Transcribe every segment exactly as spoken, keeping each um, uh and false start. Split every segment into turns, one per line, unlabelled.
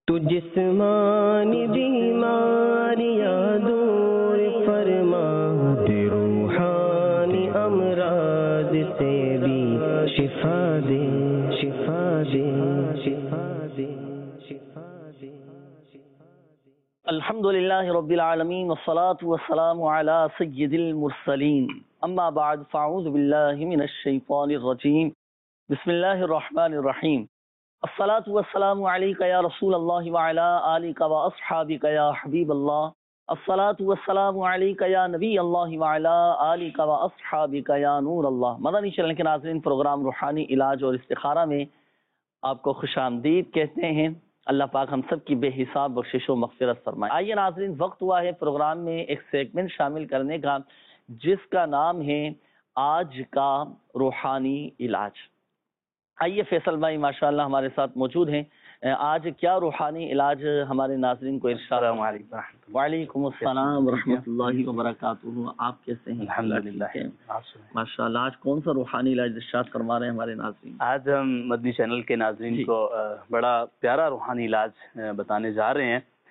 تو جسمانی بیماریاں دور فرما دے، روحانی امراض سے بھی شفا دے، شفا دے، شفا دے، شفا دے۔
الحمد للہ رب العالمین والصلاة والسلام علی سید المرسلین، اما بعد فاعوذ باللہ من الشیطان الرجیم، بسم اللہ الرحمن الرحیم۔ الصلاة والسلام علیک یا رسول اللہ وعلی آلک و اصحابک یا حبیب اللہ، الصلاة والسلام علیک یا نبی اللہ وعلی آلک و اصحابک یا نور اللہ۔ مدنی چینل کے ناظرین، پروگرام روحانی علاج اور استخارہ میں آپ کو خوش آمدید کہتے ہیں۔ اللہ پاک ہم سب کی بے حساب بخشش و مغفرت فرمائے۔ آئیے ناظرین، وقت ہوا ہے پروگرام میں ایک سیگمنٹ شامل کرنے کا جس کا نام ہے آج کا روحانی علاج۔ آئیے فیصل بھائی ماشاءاللہ ہمارے ساتھ موجود ہیں، آج کیا روحانی علاج ہمارے ناظرین کو ارشاد؟
السلام علیکم۔
وعلیکم السلام ورحمۃ اللہ وبرکاتہ۔ آپ کیسے ہیں؟
الحمدللہ
ماشاءاللہ۔ آج کون سا روحانی علاج ارشاد فرما رہے ہیں ہمارے ناظرین؟
آج ہم مدنی چینل کے ناظرین کو بڑا پیارا روحانی علاج بتانے جا رہے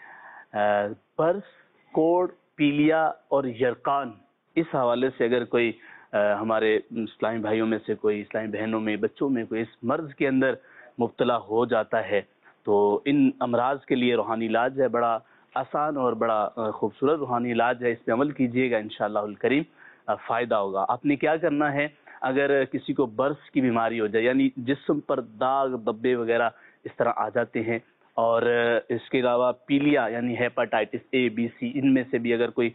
ہیں۔ برس، کوڑ، پیلیا اور یرقان، اس حوالے سے اگر کوئی ہمارے اسلامی بھائیوں میں سے کوئی، اسلامی بہنوں میں، بچوں میں کوئی اس مرض کے اندر مبتلا ہو جاتا ہے تو ان امراض کے لیے روحانی علاج ہے، بڑا آسان اور بڑا خوبصورت روحانی علاج ہے۔ اس پہ عمل کیجئے گا انشاءاللہ الکریم، فائدہ ہوگا۔ آپ نے کیا کرنا ہے، اگر کسی کو برس کی بیماری ہو جائے، یعنی جسم پر داغ دبے وغیرہ اس طرح آ جاتے ہیں، اور اس کے علاوہ پیلیا یعنی ہیپاٹائٹس اے بی سی، ان میں سے بھی اگر کوئی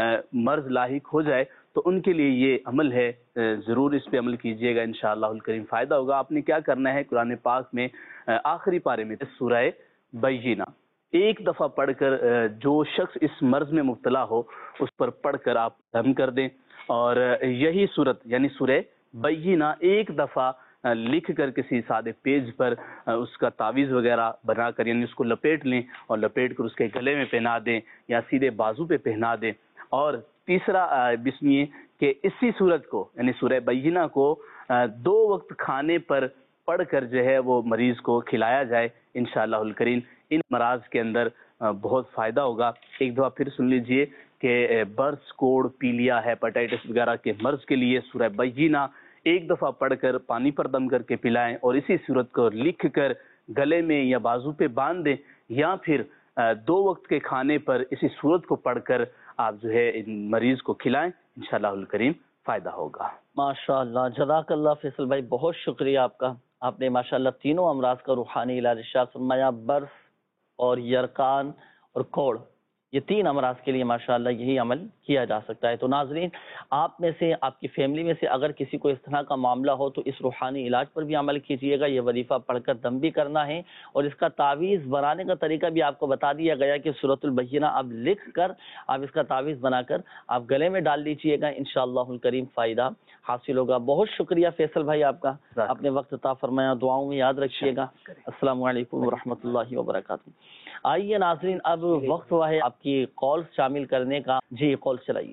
مرض لاحق ہو جائے تو ان کے لیے یہ عمل ہے، ضرور اس پہ عمل کیجئے گا انشاءاللہ الکریم، فائدہ ہوگا۔ آپ نے کیا کرنا ہے، قرآن پاک میں آخری پارے میں سورہ بینہ ایک دفعہ پڑھ کر جو شخص اس مرض میں مبتلا ہو اس پر پڑھ کر آپ دم کر دیں، اور یہی صورت یعنی سورہ بینہ ایک دفعہ لکھ کر کسی سادے پیج پر اس کا تعویذ وغیرہ بنا کر، یعنی اس کو لپیٹ لیں اور لپیٹ کر اس کے گلے میں پہنا دیں یا سیدھے بازو پہ پہنا دیں۔ اور تیسرا بسم یہ کہ اسی صورت کو یعنی سورہ بینہ کو دو وقت کھانے پر پڑھ کر جو ہے وہ مریض کو کھلایا جائے انشاءاللہ الکریم، ان امراض کے اندر بہت فائدہ ہوگا۔ ایک دفعہ پھر سن لیجئے کہ برس، کوڑ، پیلیا، ہیپاٹائٹس وغیرہ کے مرض کے لیے سورہ بینہ ایک دفعہ پڑھ کر پانی پر دم کر کے پلائیں، اور اسی صورت کو لکھ کر گلے میں یا بازو پہ باندھ دیں، یا پھر دو وقت کے کھانے پر اسی صورت کو پڑھ کر آپ جو ہے ان مریض کو کھلائیں، انشاءاللہ الکریم فائدہ ہوگا۔
ماشاءاللہ، جزاک اللہ فیصل بھائی، بہت شکریہ آپ کا۔ آپ نے ماشاءاللہ تینوں امراض کا روحانی علاج ارشاد فرمایا، برس اور یرقان اور کوڑ، یہ تین امراض کے لیے ماشاءاللہ یہی عمل کیا جا سکتا ہے۔ تو ناظرین، آپ میں سے، آپ کی فیملی میں سے اگر کسی کو اس طرح کا معاملہ ہو تو اس روحانی علاج پر بھی عمل کیجیے گا۔ یہ وظیفہ پڑھ کر دم بھی کرنا ہے، اور اس کا تعویذ بنانے کا طریقہ بھی آپ کو بتا دیا گیا کہ سورۃ البینہ آپ لکھ کر آپ اس کا تعویذ بنا کر آپ گلے میں ڈال لیجیے گا، انشاءاللہ الکریم فائدہ حاصل ہوگا۔ بہت شکریہ فیصل بھائی آپ کا، اپنے وقت عطا فرمایا، دعاؤں میں یاد رکھیے گا۔ السلام علیکم ورحمۃ اللہ وبرکاتہ۔ آئیے ناظرین، اب وقت ہوا ہے آپ کی کال شامل کرنے کا۔ جی کال چلائیے۔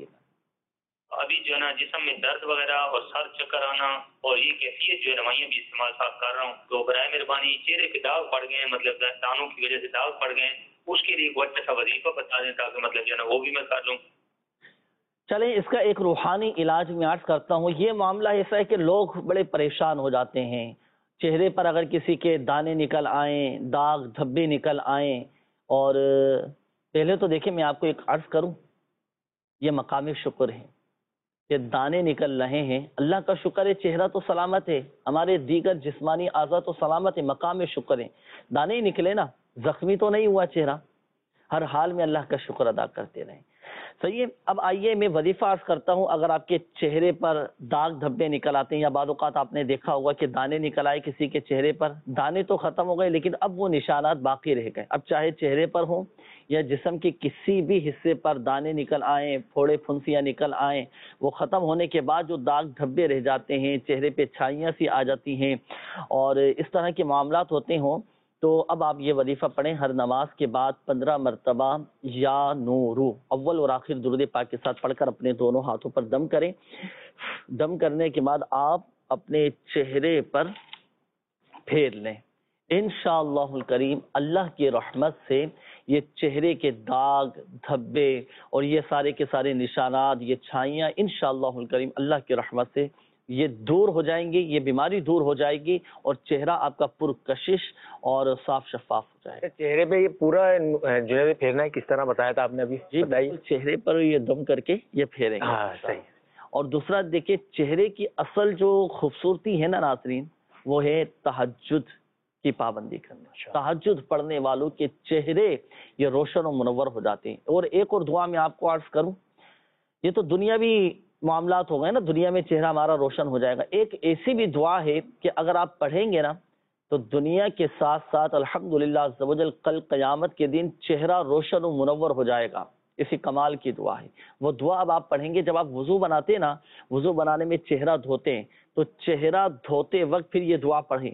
ابھی جو ہے نا جسم میں درد وغیرہ اور سر چکر آنا اور یہ کیفیت جو ہے روایاں بھی استعمال صاحب کر رہا ہوں، تو برائے مہربانی چہرے پہ داغ پڑ گئے ہیں، مطلب دانوں کی وجہ سے داغ پڑ گئے ہیں، اس کے لیے کوئی اچھا سا وظیفہ بتا دیں تاکہ مطلب جو ہے نا وہ بھی میں کر لوں۔
چلیں، اس کا ایک روحانی علاج میں عرض کرتا ہوں۔ یہ معاملہ ایسا ہے کہ لوگ بڑے پریشان ہو جاتے ہیں، چہرے پر اگر کسی کے دانے نکل آئیں، داغ دھبے نکل آئیں، اور پہلے تو دیکھیں میں آپ کو ایک عرض کروں، یہ مقام شکر ہے کہ دانے نکل رہے ہیں، اللہ کا شکر ہے، چہرہ تو سلامت ہے، ہمارے دیگر جسمانی اعضاء تو سلامت ہے، مقام شکر ہے، دانے ہی نکلے نا، زخمی تو نہیں ہوا چہرہ۔ ہر حال میں اللہ کا شکر ادا کرتے رہیں۔ صحیح ہے، اب آئیے میں وظیفہ عرض کرتا ہوں۔ اگر آپ کے چہرے پر داغ دھبے نکل آتے ہیں، یا بعض اوقات آپ نے دیکھا ہوگا کہ دانے نکل آئے کسی کے چہرے پر، دانے تو ختم ہو گئے لیکن اب وہ نشانات باقی رہ گئے، اب چاہے چہرے پر ہوں یا جسم کے کسی بھی حصے پر دانے نکل آئیں، پھوڑے پھنسیاں نکل آئیں، وہ ختم ہونے کے بعد جو داغ دھبے رہ جاتے ہیں، چہرے پہ چھائیاں سی آ جاتی ہیں، اور اس طرح کے معاملات ہوتے ہوں، تو اب آپ یہ وظیفہ پڑھیں ہر نماز کے بعد پندرہ مرتبہ، یا نورو اول اور آخر درود پاک کے ساتھ پڑھ کر اپنے دونوں ہاتھوں پر دم کریں۔ دم کرنے کے بعد آپ اپنے چہرے پر پھیر لیں، انشاءاللہ الکریم اللہ کی رحمت سے یہ چہرے کے داغ دھبے اور یہ سارے کے سارے نشانات، یہ چھائیاں انشاءاللہ الکریم اللہ کی رحمت سے یہ دور ہو جائیں گی، یہ بیماری دور ہو جائے گی اور چہرہ آپ کا پرکشش اور صاف شفاف ہو جائے گا۔
چہرے پہ یہ پورا جو ہے پھیرنا ہے، کس طرح بتایا تھا آپ نے ابھی؟
جی
بتائیے۔
چہرے پر یہ دم کر کے یہ پھیریں گے۔
ہاں صحیح۔
اور دوسرا دیکھیں، چہرے کی اصل جو خوبصورتی ہے نا ناظرین، وہ ہے تہجد کی پابندی کرنا۔ تہجد پڑھنے والوں کے چہرے یہ روشن و منور ہو جاتے ہیں۔ اور ایک اور دعا میں آپ کو عرض کروں، یہ تو دنیاوی معاملات ہو گئے نا، دنیا میں چہرہ ہمارا روشن ہو جائے گا۔ ایک ایسی بھی دعا ہے کہ اگر آپ پڑھیں گے نا تو دنیا کے ساتھ ساتھ الحمدللہ عز و جل کل قیامت کے دن چہرہ روشن و منور ہو جائے گا۔ اسی کمال کی دعا ہے وہ دعا۔ اب آپ پڑھیں گے، جب آپ وضو بناتے ہیں نا، وضو بنانے میں چہرہ دھوتے ہیں تو چہرہ دھوتے وقت پھر یہ دعا پڑھیں،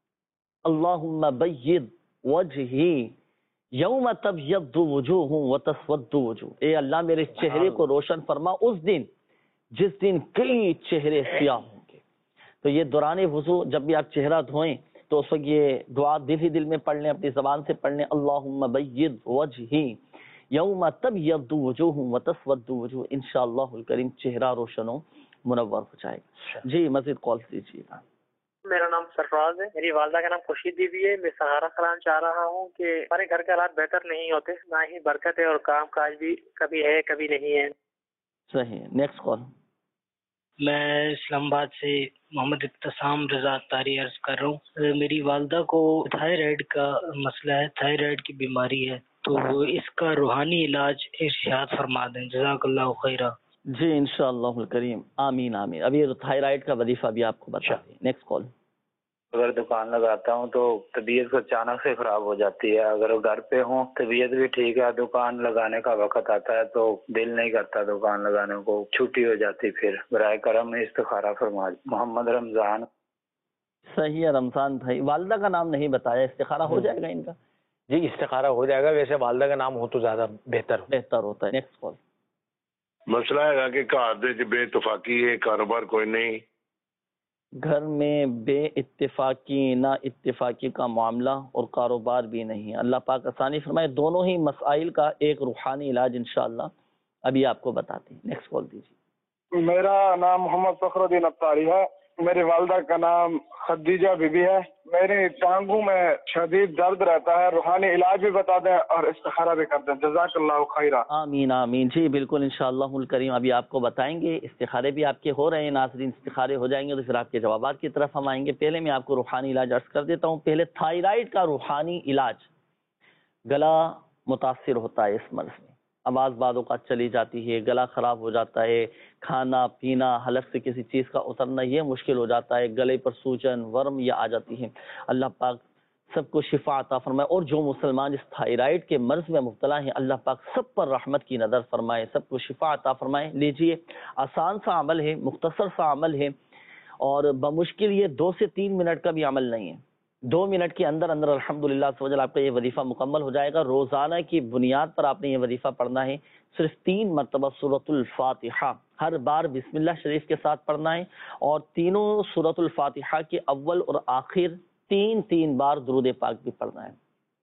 اللہم بید وجہی یوم تبیض وجوہ وتسود وجوہ، اے اللہ میرے چہرے کو روشن فرما اس دن جس دن کئی چہرے سیاہ ہوں گے۔ تو یہ دوران وضو جب بھی آپ چہرہ دھوئیں تو اس وقت یہ دعا دل ہی دل میں پڑھ لیں، اپنی زبان سے پڑھ لیں، اللہم بید وجہی یوم تبیض وجوہ وتسود وجوہ، انشاءاللہ الکریم چہرہ روشن و منور ہو جائے گا۔ جی مزید کال دیجیے گا۔
میرا نام سرفراز ہے، میری والدہ کا نام خورشید بی بی ہے۔ میں سہارا کرانا چاہ رہا ہوں کہ ہمارے گھر کے حالات بہتر نہیں ہوتے، نہ ہی برکت ہے اور کام کاج بھی کبھی ہے کبھی نہیں ہے۔
صحیح، نیکسٹ کال۔
میں اسلام آباد سے محمد ابتسام رضا تاری عرض کر رہا ہوں۔ میری والدہ کو تھائرائیڈ کا مسئلہ ہے، تھائرائیڈ کی بیماری ہے، تو وہ اس کا روحانی علاج ارشاد فرما دیں، جزاک اللہ خیرہ۔
جی انشاءاللہ الکریم، آمین آمین۔ ابھی تھائرائیڈ کا وظیفہ بھی آپ کو بتا دیں۔ Next call.
اگر دکان لگاتا ہوں تو طبیعت اچانک سے خراب ہو جاتی ہے، اگر گھر پہ ہوں طبیعت بھی ٹھیک ہے، دکان لگانے کا وقت آتا ہے تو دل نہیں کرتا دکان لگانے کو، چھٹی ہو جاتی، پھر برائے کرم استخارہ فرما۔ محمد رمضان۔
صحیح ہے رمضان بھائی، والدہ کا نام نہیں بتایا، استخارہ ہو جائے گا ان کا؟
جی استخارہ ہو جائے گا، ویسے والدہ کا نام ہو تو زیادہ بہتر
بہتر ہوتا ہے۔ Next call.
مسئلہ ہے کہ گھر دے بے اتفاقی ہے، کاروبار کوئی نہیں،
گھر میں بے اتفاقی نہ اتفاقی کا معاملہ اور کاروبار بھی نہیں ہے، اللہ پاک آسانی فرمائے۔ دونوں ہی مسائل کا ایک روحانی علاج انشاءاللہ ابھی آپ کو بتاتے ہیں۔ نیکسٹ کال دیجیے۔
میرا نام محمد فخر الدین ابتاری ہے، میری والدہ کا نام خدیجہ بی بی ہے، میری ٹانگوں میں شدید درد رہتا ہے، روحانی علاج بھی بتا دیں اور استخارہ بھی کر دیں، جزاک اللہ خیرہ۔
آمین آمین۔ جی بالکل انشاءاللہ الکریم ابھی آپ کو بتائیں گے، استخارے بھی آپ کے ہو رہے ہیں ناظرین، استخارے ہو جائیں گے تو پھر آپ کے جوابات کی طرف ہم آئیں گے۔ پہلے میں آپ کو روحانی علاج عرض کر دیتا ہوں۔ پہلے تھائرائیڈ کا روحانی علاج، گلا متاثر ہوتا ہے اس مرض میں، آواز بعض اوقات چلی جاتی ہے، گلا خراب ہو جاتا ہے، کھانا پینا حلق سے کسی چیز کا اترنا یہ مشکل ہو جاتا ہے، گلے پر سوجن ورم یہ آ جاتی ہے، اللہ پاک سب کو شفا عطا فرمائے۔ اور جو مسلمان اس تھائرائیڈ کے مرض میں مبتلا ہیں اللہ پاک سب پر رحمت کی نظر فرمائے، سب کو شفا عطا فرمائے۔ لیجئے، آسان سا عمل ہے، مختصر سا عمل ہے اور بمشکل یہ دو سے تین منٹ کا بھی عمل نہیں ہے، دو منٹ کے اندر اندر الحمدللہ سوجل آپ کا یہ وظیفہ مکمل ہو جائے گا۔ روزانہ کی بنیاد پر آپ نے یہ وظیفہ پڑھنا ہے، صرف تین مرتبہ سورۃ الفاتحہ ہر بار بسم اللہ شریف کے ساتھ پڑھنا ہے، اور تینوں سورۃ الفاتحہ کے اول اور آخر تین تین بار درود پاک بھی پڑھنا ہے۔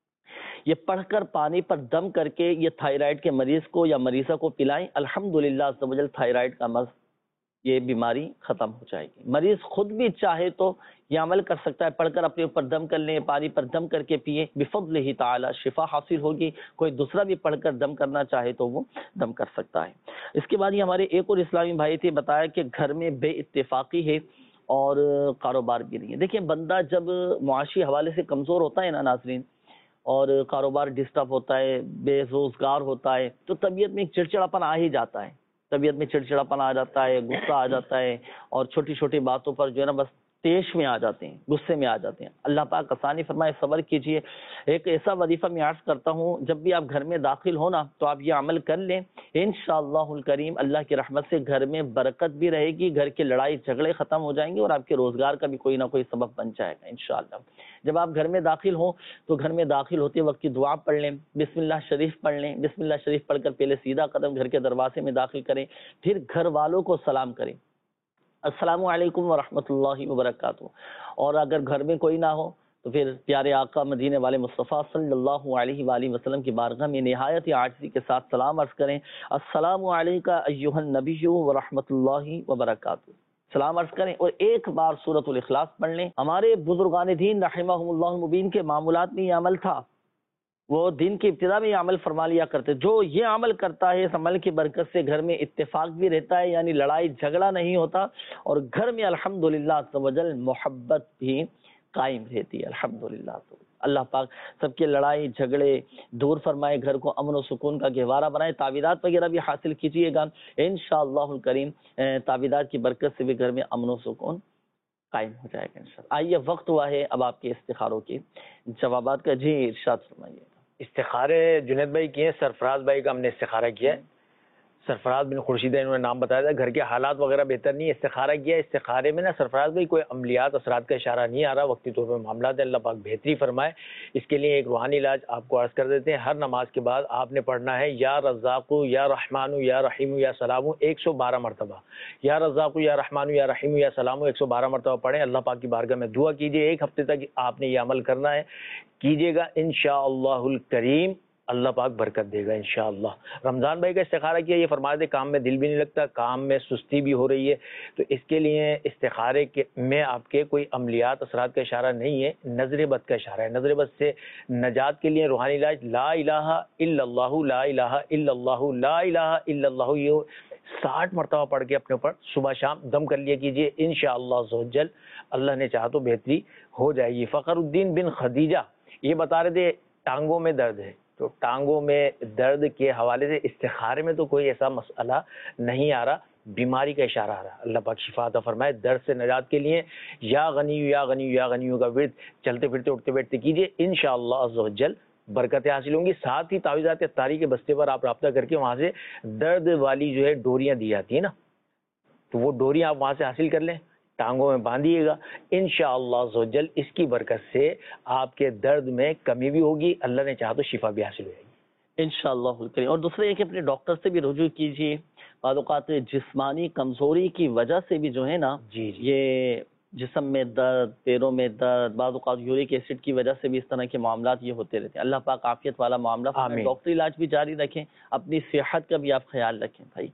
یہ پڑھ کر پانی پر دم کر کے یہ تھائرائیڈ کے مریض کو یا مریضہ کو پلائیں، الحمدللہ سوجل تھائرائیڈ کا مرض یہ بیماری ختم ہو جائے گی۔ مریض خود بھی چاہے تو یہ عمل کر سکتا ہے، پڑھ کر اپنے اوپر دم کر لیں، پانی پر دم کر کے پیے، بفضلہ تعالی شفا حاصل ہوگی۔ کوئی دوسرا بھی پڑھ کر دم کرنا چاہے تو وہ دم کر سکتا ہے۔ اس کے بعد یہ ہمارے ایک اور اسلامی بھائی تھے، بتایا کہ گھر میں بے اتفاقی ہے اور کاروبار بھی نہیں ہے۔ دیکھیں بندہ جب معاشی حوالے سے کمزور ہوتا ہے نا ناظرین، اور کاروبار ڈسٹرب ہوتا ہے، بے روزگار ہوتا ہے، تو طبیعت میں ایک چڑچڑاپن آ ہی جاتا ہے، طبیعت میں چڑچڑاپن آ جاتا ہے، غصہ آ جاتا ہے، اور چھوٹی چھوٹی باتوں پر جو ہے نا بس تیش میں آ جاتے ہیں، غصے میں آ جاتے ہیں۔ اللہ پاک آسانی فرمائے، صبر کیجئے۔ ایک ایسا وظیفہ میں عرض کرتا ہوں، جب بھی آپ گھر میں داخل ہونا تو آپ یہ عمل کر لیں، انشاءاللہ الکریم اللہ کی رحمت سے گھر میں برکت بھی رہے گی، گھر کے لڑائی جھگڑے ختم ہو جائیں گے اور آپ کے روزگار کا بھی کوئی نہ کوئی سبب بن جائے گا انشاءاللہ۔ جب آپ گھر میں داخل ہوں تو گھر میں داخل ہوتے وقت کی دعا پڑھ لیں، بسم اللہ شریف پڑھ لیں، بسم اللہ شریف پڑھ کر پہلے سیدھا قدم گھر کے دروازے میں داخل کریں، پھر گھر والوں کو سلام کریں، السلام علیکم ورحمۃ اللہ وبرکاتہ۔ اور اگر گھر میں کوئی نہ ہو تو پھر پیارے آقا مدینے والے مصطفیٰ صلی اللہ علیہ وآلہ وسلم کی بارگاہ میں نہایت عاجزی کے ساتھ سلام عرض کریں، السلام علیکہ ایھا النبی ورحمۃ اللہ وبرکاتہ، سلام عرض کریں اور ایک بار سورۃ الاخلاص پڑھ لیں۔ ہمارے بزرگان دین رحمہم اللہ المبین کے معمولات میں یہ عمل تھا، وہ دین کی ابتدا میں یہ عمل فرما لیا کرتے، جو یہ عمل کرتا ہے اس عمل کی برکت سے گھر میں اتفاق بھی رہتا ہے، یعنی لڑائی جھگڑا نہیں ہوتا، اور گھر میں الحمدللہ عز و جل محبت بھی قائم رہتی ہے الحمدللہ۔ تو اللہ پاک سب کے لڑائی جھگڑے دور فرمائے، گھر کو امن و سکون کا گہوارہ بنائے۔ تعویذات وغیرہ بھی حاصل کیجیے گا انشاءاللہ الکریم، تعویذات کی برکت سے بھی گھر میں امن و سکون قائم ہو جائے گا انشاءاللہ۔ آئیے وقت ہوا ہے اب آپ کے استخاروں کے جوابات کا، جی ارشاد فرمائیے۔
استخارے جنید بھائی کیے، سرفراز بھائی کا ہم نے استخارہ کیا ہے، سرفراز بن خورشید انہوں نے نام بتایا تھا، گھر کے حالات وغیرہ بہتر نہیں، استخارہ کیا ہے۔ استخارے میں نا سرفراز بھائی کوئی عملیات اثرات کا اشارہ نہیں آ رہا، وقتی طور پہ معاملات ہیں، اللہ پاک بہتری فرمائے۔ اس کے لیے ایک روحانی علاج آپ کو عرض کر دیتے ہیں، ہر نماز کے بعد آپ نے پڑھنا ہے یا رزاق یا رحمان یا رحیم یا سلام ایک سو بارہ مرتبہ، یا رزاق یا رحمان یا رحیم یا سلام ایک سو بارہ مرتبہ پڑھیں، اللہ پاک کی بارگاہ میں دعا کیجیے۔ ایک ہفتے تک آپ نے یہ عمل کرنا ہے، کیجیے گا انشاءاللہ الکریم، اللہ پاک برکت دے گا انشاءاللہ۔ رمضان بھائی کا استخارہ کیا، یہ فرما دے کام میں دل بھی نہیں لگتا، کام میں سستی بھی ہو رہی ہے، تو اس کے لیے استخارے کے میں آپ کے کوئی عملیات اثرات کا اشارہ نہیں ہے، نظر بد کا اشارہ ہے۔ نظر بد سے نجات کے لیے روحانی علاج لا الہ الا اللہ، لا الہ الا اللہ، لا الہ الا اللہ، یہ ساٹھ مرتبہ پڑھ کے اپنے اوپر صبح شام دم کر لیا کیجیے، انشاءاللہ عز و جل اللہ نے چاہا تو بہتری ہو جائے گی۔ فخر الدین بن خدیجہ یہ بتا رہے تھے ٹانگوں میں درد ہے، تو ٹانگوں میں درد کے حوالے سے استخارے میں تو کوئی ایسا مسئلہ نہیں آ رہا، بیماری کا اشارہ آ رہا، اللہ پاک شفا عطا فرمائے۔ درد سے نجات کے لیے یا غنی یا غنی یا غنیوں کا ورد چلتے پھرتے اٹھتے بیٹھتے کیجیے، انشاءاللہ عز و جل برکتیں حاصل ہوں گی۔ ساتھ ہی تعویذات اتاری کے بستے پر آپ رابطہ کر کے وہاں سے درد والی جو ہے ڈوریاں دی جاتی ہیں نا، تو وہ ڈوریاں آپ وہاں سے حاصل کر لیں، ٹانگوں میں باندھیے گا، انشاءاللہ عز و جل اس کی برکت سے آپ کے درد میں کمی بھی ہوگی، اللہ نے چاہا تو شفا بھی حاصل ہو جائے گی
انشاءاللہ الکریم۔ اور دوسرا یہ کہ اپنے ڈاکٹر سے بھی رجوع کیجیے، بعض اوقات جسمانی کمزوری کی وجہ سے بھی جو ہے نا
جی جی
یہ جسم میں درد، پیروں میں درد، بعض اوقات یورک ایسڈ کی وجہ سے بھی اس طرح کے معاملات یہ ہوتے رہتے ہیں۔ اللہ پاک عافیت والا معاملہ فرمائے، ڈاکٹری علاج بھی جاری رکھیں، اپنی صحت کا بھی آپ خیال رکھیں بھائی،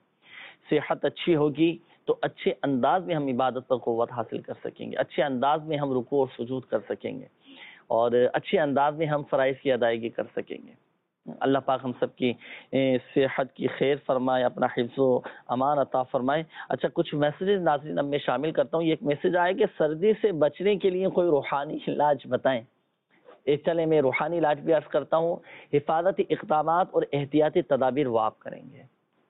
صحت اچھی ہوگی تو اچھے انداز میں ہم عبادت پر قوت حاصل کر سکیں گے، اچھے انداز میں ہم رکوع اور سجود کر سکیں گے، اور اچھے انداز میں ہم فرائض کی ادائیگی کر سکیں گے۔ اللہ پاک ہم سب کی صحت کی خیر فرمائے، اپنا حفظ و امان عطا فرمائے۔ اچھا کچھ میسیجز ناظرین اب میں شامل کرتا ہوں۔ یہ ایک میسیج آیا کہ سردی سے بچنے کے لیے کوئی روحانی علاج بتائیں۔ ایک چلے میں روحانی علاج بھی عرض کرتا ہوں۔ حفاظتی اقدامات اور احتیاطی تدابیر وہ آپ کریں گے۔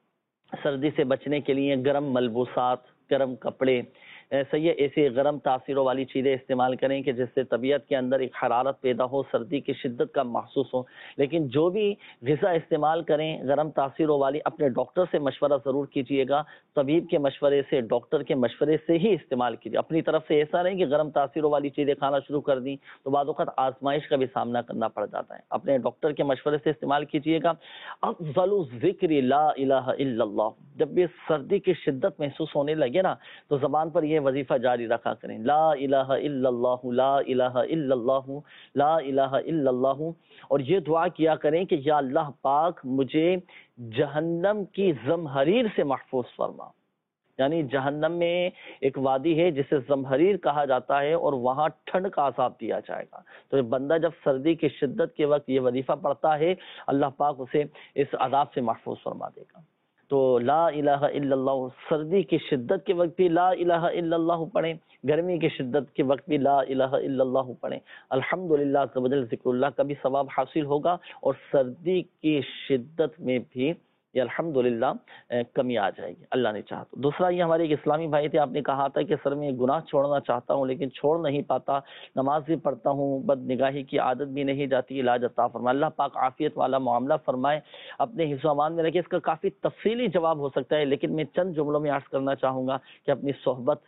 سردی سے بچنے کے لیے گرم ملبوسات، گرم کپڑے، صحیح ہے، ایسی گرم تاثیروں والی چیزیں استعمال کریں کہ جس سے طبیعت کے اندر ایک حرارت پیدا ہو، سردی کی شدت کا محسوس ہو۔ لیکن جو بھی غذا استعمال کریں گرم تاثیروں والی، اپنے ڈاکٹر سے مشورہ ضرور کیجیے گا، طبیب کے مشورے سے، ڈاکٹر کے مشورے سے ہی استعمال کیجیے۔ اپنی طرف سے ایسا نہیں کہ گرم تاثیروں والی چیزیں کھانا شروع کر دیں تو بعض اوقات آزمائش کا بھی سامنا کرنا پڑ جاتا ہے۔ اپنے ڈاکٹر کے مشورے سے استعمال کیجیے گا۔ افضل ذکر لا الہ الا اللہ، جب بھی سردی کی شدت محسوس ہونے لگے نا تو زبان پر یہ وظیفہ جاری رکھا کریں، لا الہ الا اللہ، لا الہ الا اللہ، لا الہ الا اللہ، اور یہ دعا کیا کریں کہ یا اللہ پاک مجھے جہنم کی زمہریر سے محفوظ فرما۔ یعنی جہنم میں ایک وادی ہے جسے زمہریر کہا جاتا ہے، اور وہاں ٹھنڈ کا عذاب دیا جائے گا۔ تو بندہ جب سردی کی شدت کے وقت یہ وظیفہ پڑھتا ہے، اللہ پاک اسے اس عذاب سے محفوظ فرما دے گا۔ تو لا الہ الا اللہ، سردی کی شدت کے وقت بھی لا الہ الا اللہ پڑھیں، گرمی کی شدت کے وقت بھی لا الہ الا اللہ پڑھیں، الحمدللہ عز و جل ذکر اللہ کا بھی ثواب حاصل ہوگا، اور سردی کی شدت میں بھی یہ الحمدللہ کمی آ جائے گی اللہ نے چاہا تو۔ دوسرا یہ ہمارے ایک اسلامی بھائی تھے، آپ نے کہا تھا کہ سر میں گناہ چھوڑنا چاہتا ہوں لیکن چھوڑ نہیں پاتا، نماز بھی پڑھتا ہوں، بد نگاہی کی عادت بھی نہیں جاتی، علاج عطا فرمائے، اللہ پاک عافیت والا معاملہ فرمائے، اپنے حفظ و امان میں رکھے۔ اس کا کافی تفصیلی جواب ہو سکتا ہے لیکن میں چند جملوں میں عرض کرنا چاہوں گا کہ اپنی صحبت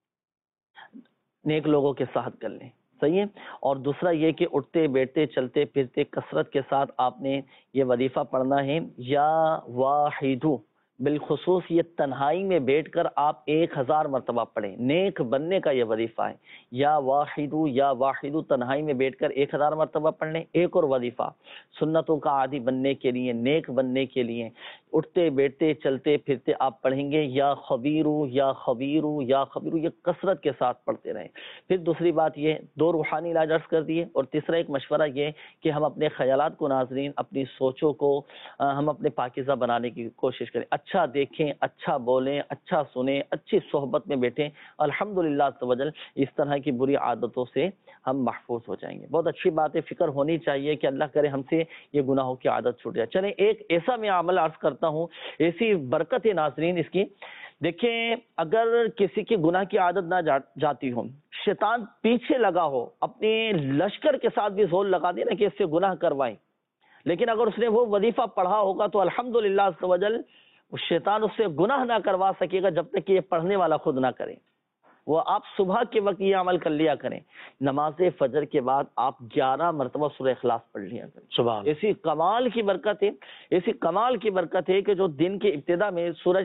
نیک لوگوں کے ساتھ کر لیں، صحیح ہے۔ اور دوسرا یہ کہ اٹھتے بیٹھتے چلتے پھرتے کثرت کے ساتھ آپ نے یہ وظیفہ پڑھنا ہے، یا واحد بالخصوص یہ تنہائی میں بیٹھ کر آپ ایک ہزار مرتبہ پڑھیں. نیک بننے کا یہ وظیفہ ہے. یا واحدو یا واحدو، تنہائی میں بیٹھ کر ایک ہزار مرتبہ پڑھ لیں. ایک اور وظیفہ سنتوں کا عادی بننے کے لیے، نیک بننے کے لیے، اٹھتے بیٹھتے چلتے پھرتے آپ پڑھیں گے یا خبیرو یا خبیرو یا خبیرو، یہ کثرت کے ساتھ پڑھتے رہیں. پھر دوسری بات یہ، دو روحانی علاج عرض کر دیے، اور تیسرا ایک مشورہ یہ کہ ہم اپنے خیالات کو ناظرین، اپنی سوچوں کو ہم اپنے پاکیزہ بنانے کی کوشش کریں. اچھا دیکھیں، اچھا بولیں، اچھا سنیں، اچھی صحبت میں بیٹھیں. الحمدللہ عز و جل اس طرح کی بری عادتوں سے ہم محفوظ ہو جائیں گے. بہت اچھی بات ہے، فکر ہونی چاہیے کہ اللہ کرے ہم سے یہ گناہوں کی عادت چھوٹ جائے. چلیں ایک ایسا میں عمل عرض کرتا ہوں، ایسی برکت ہے ناظرین اس کی. دیکھیں اگر کسی کی گناہ کی عادت نہ جاتی ہو، شیطان پیچھے لگا ہو، اپنے لشکر کے ساتھ بھی زور لگا دے نا کہ اس سے گناہ کروائیں، لیکن اگر اس نے وہ وظیفہ پڑھا ہوگا تو الحمدللہ عز و جل شیطان اس سے گناہ نہ کروا سکے گا جب تک کہ یہ پڑھنے والا خود نہ کرے. وہ آپ صبح کے وقت یہ عمل کر لیا کریں، نماز فجر کے بعد آپ گیارہ مرتبہ سورہ اخلاص پڑھ لیا کریں. سبحان، ایسی کمال کی برکت ہے، ایسی کمال کی برکت ہے کہ جو دن کے ابتدا میں سورج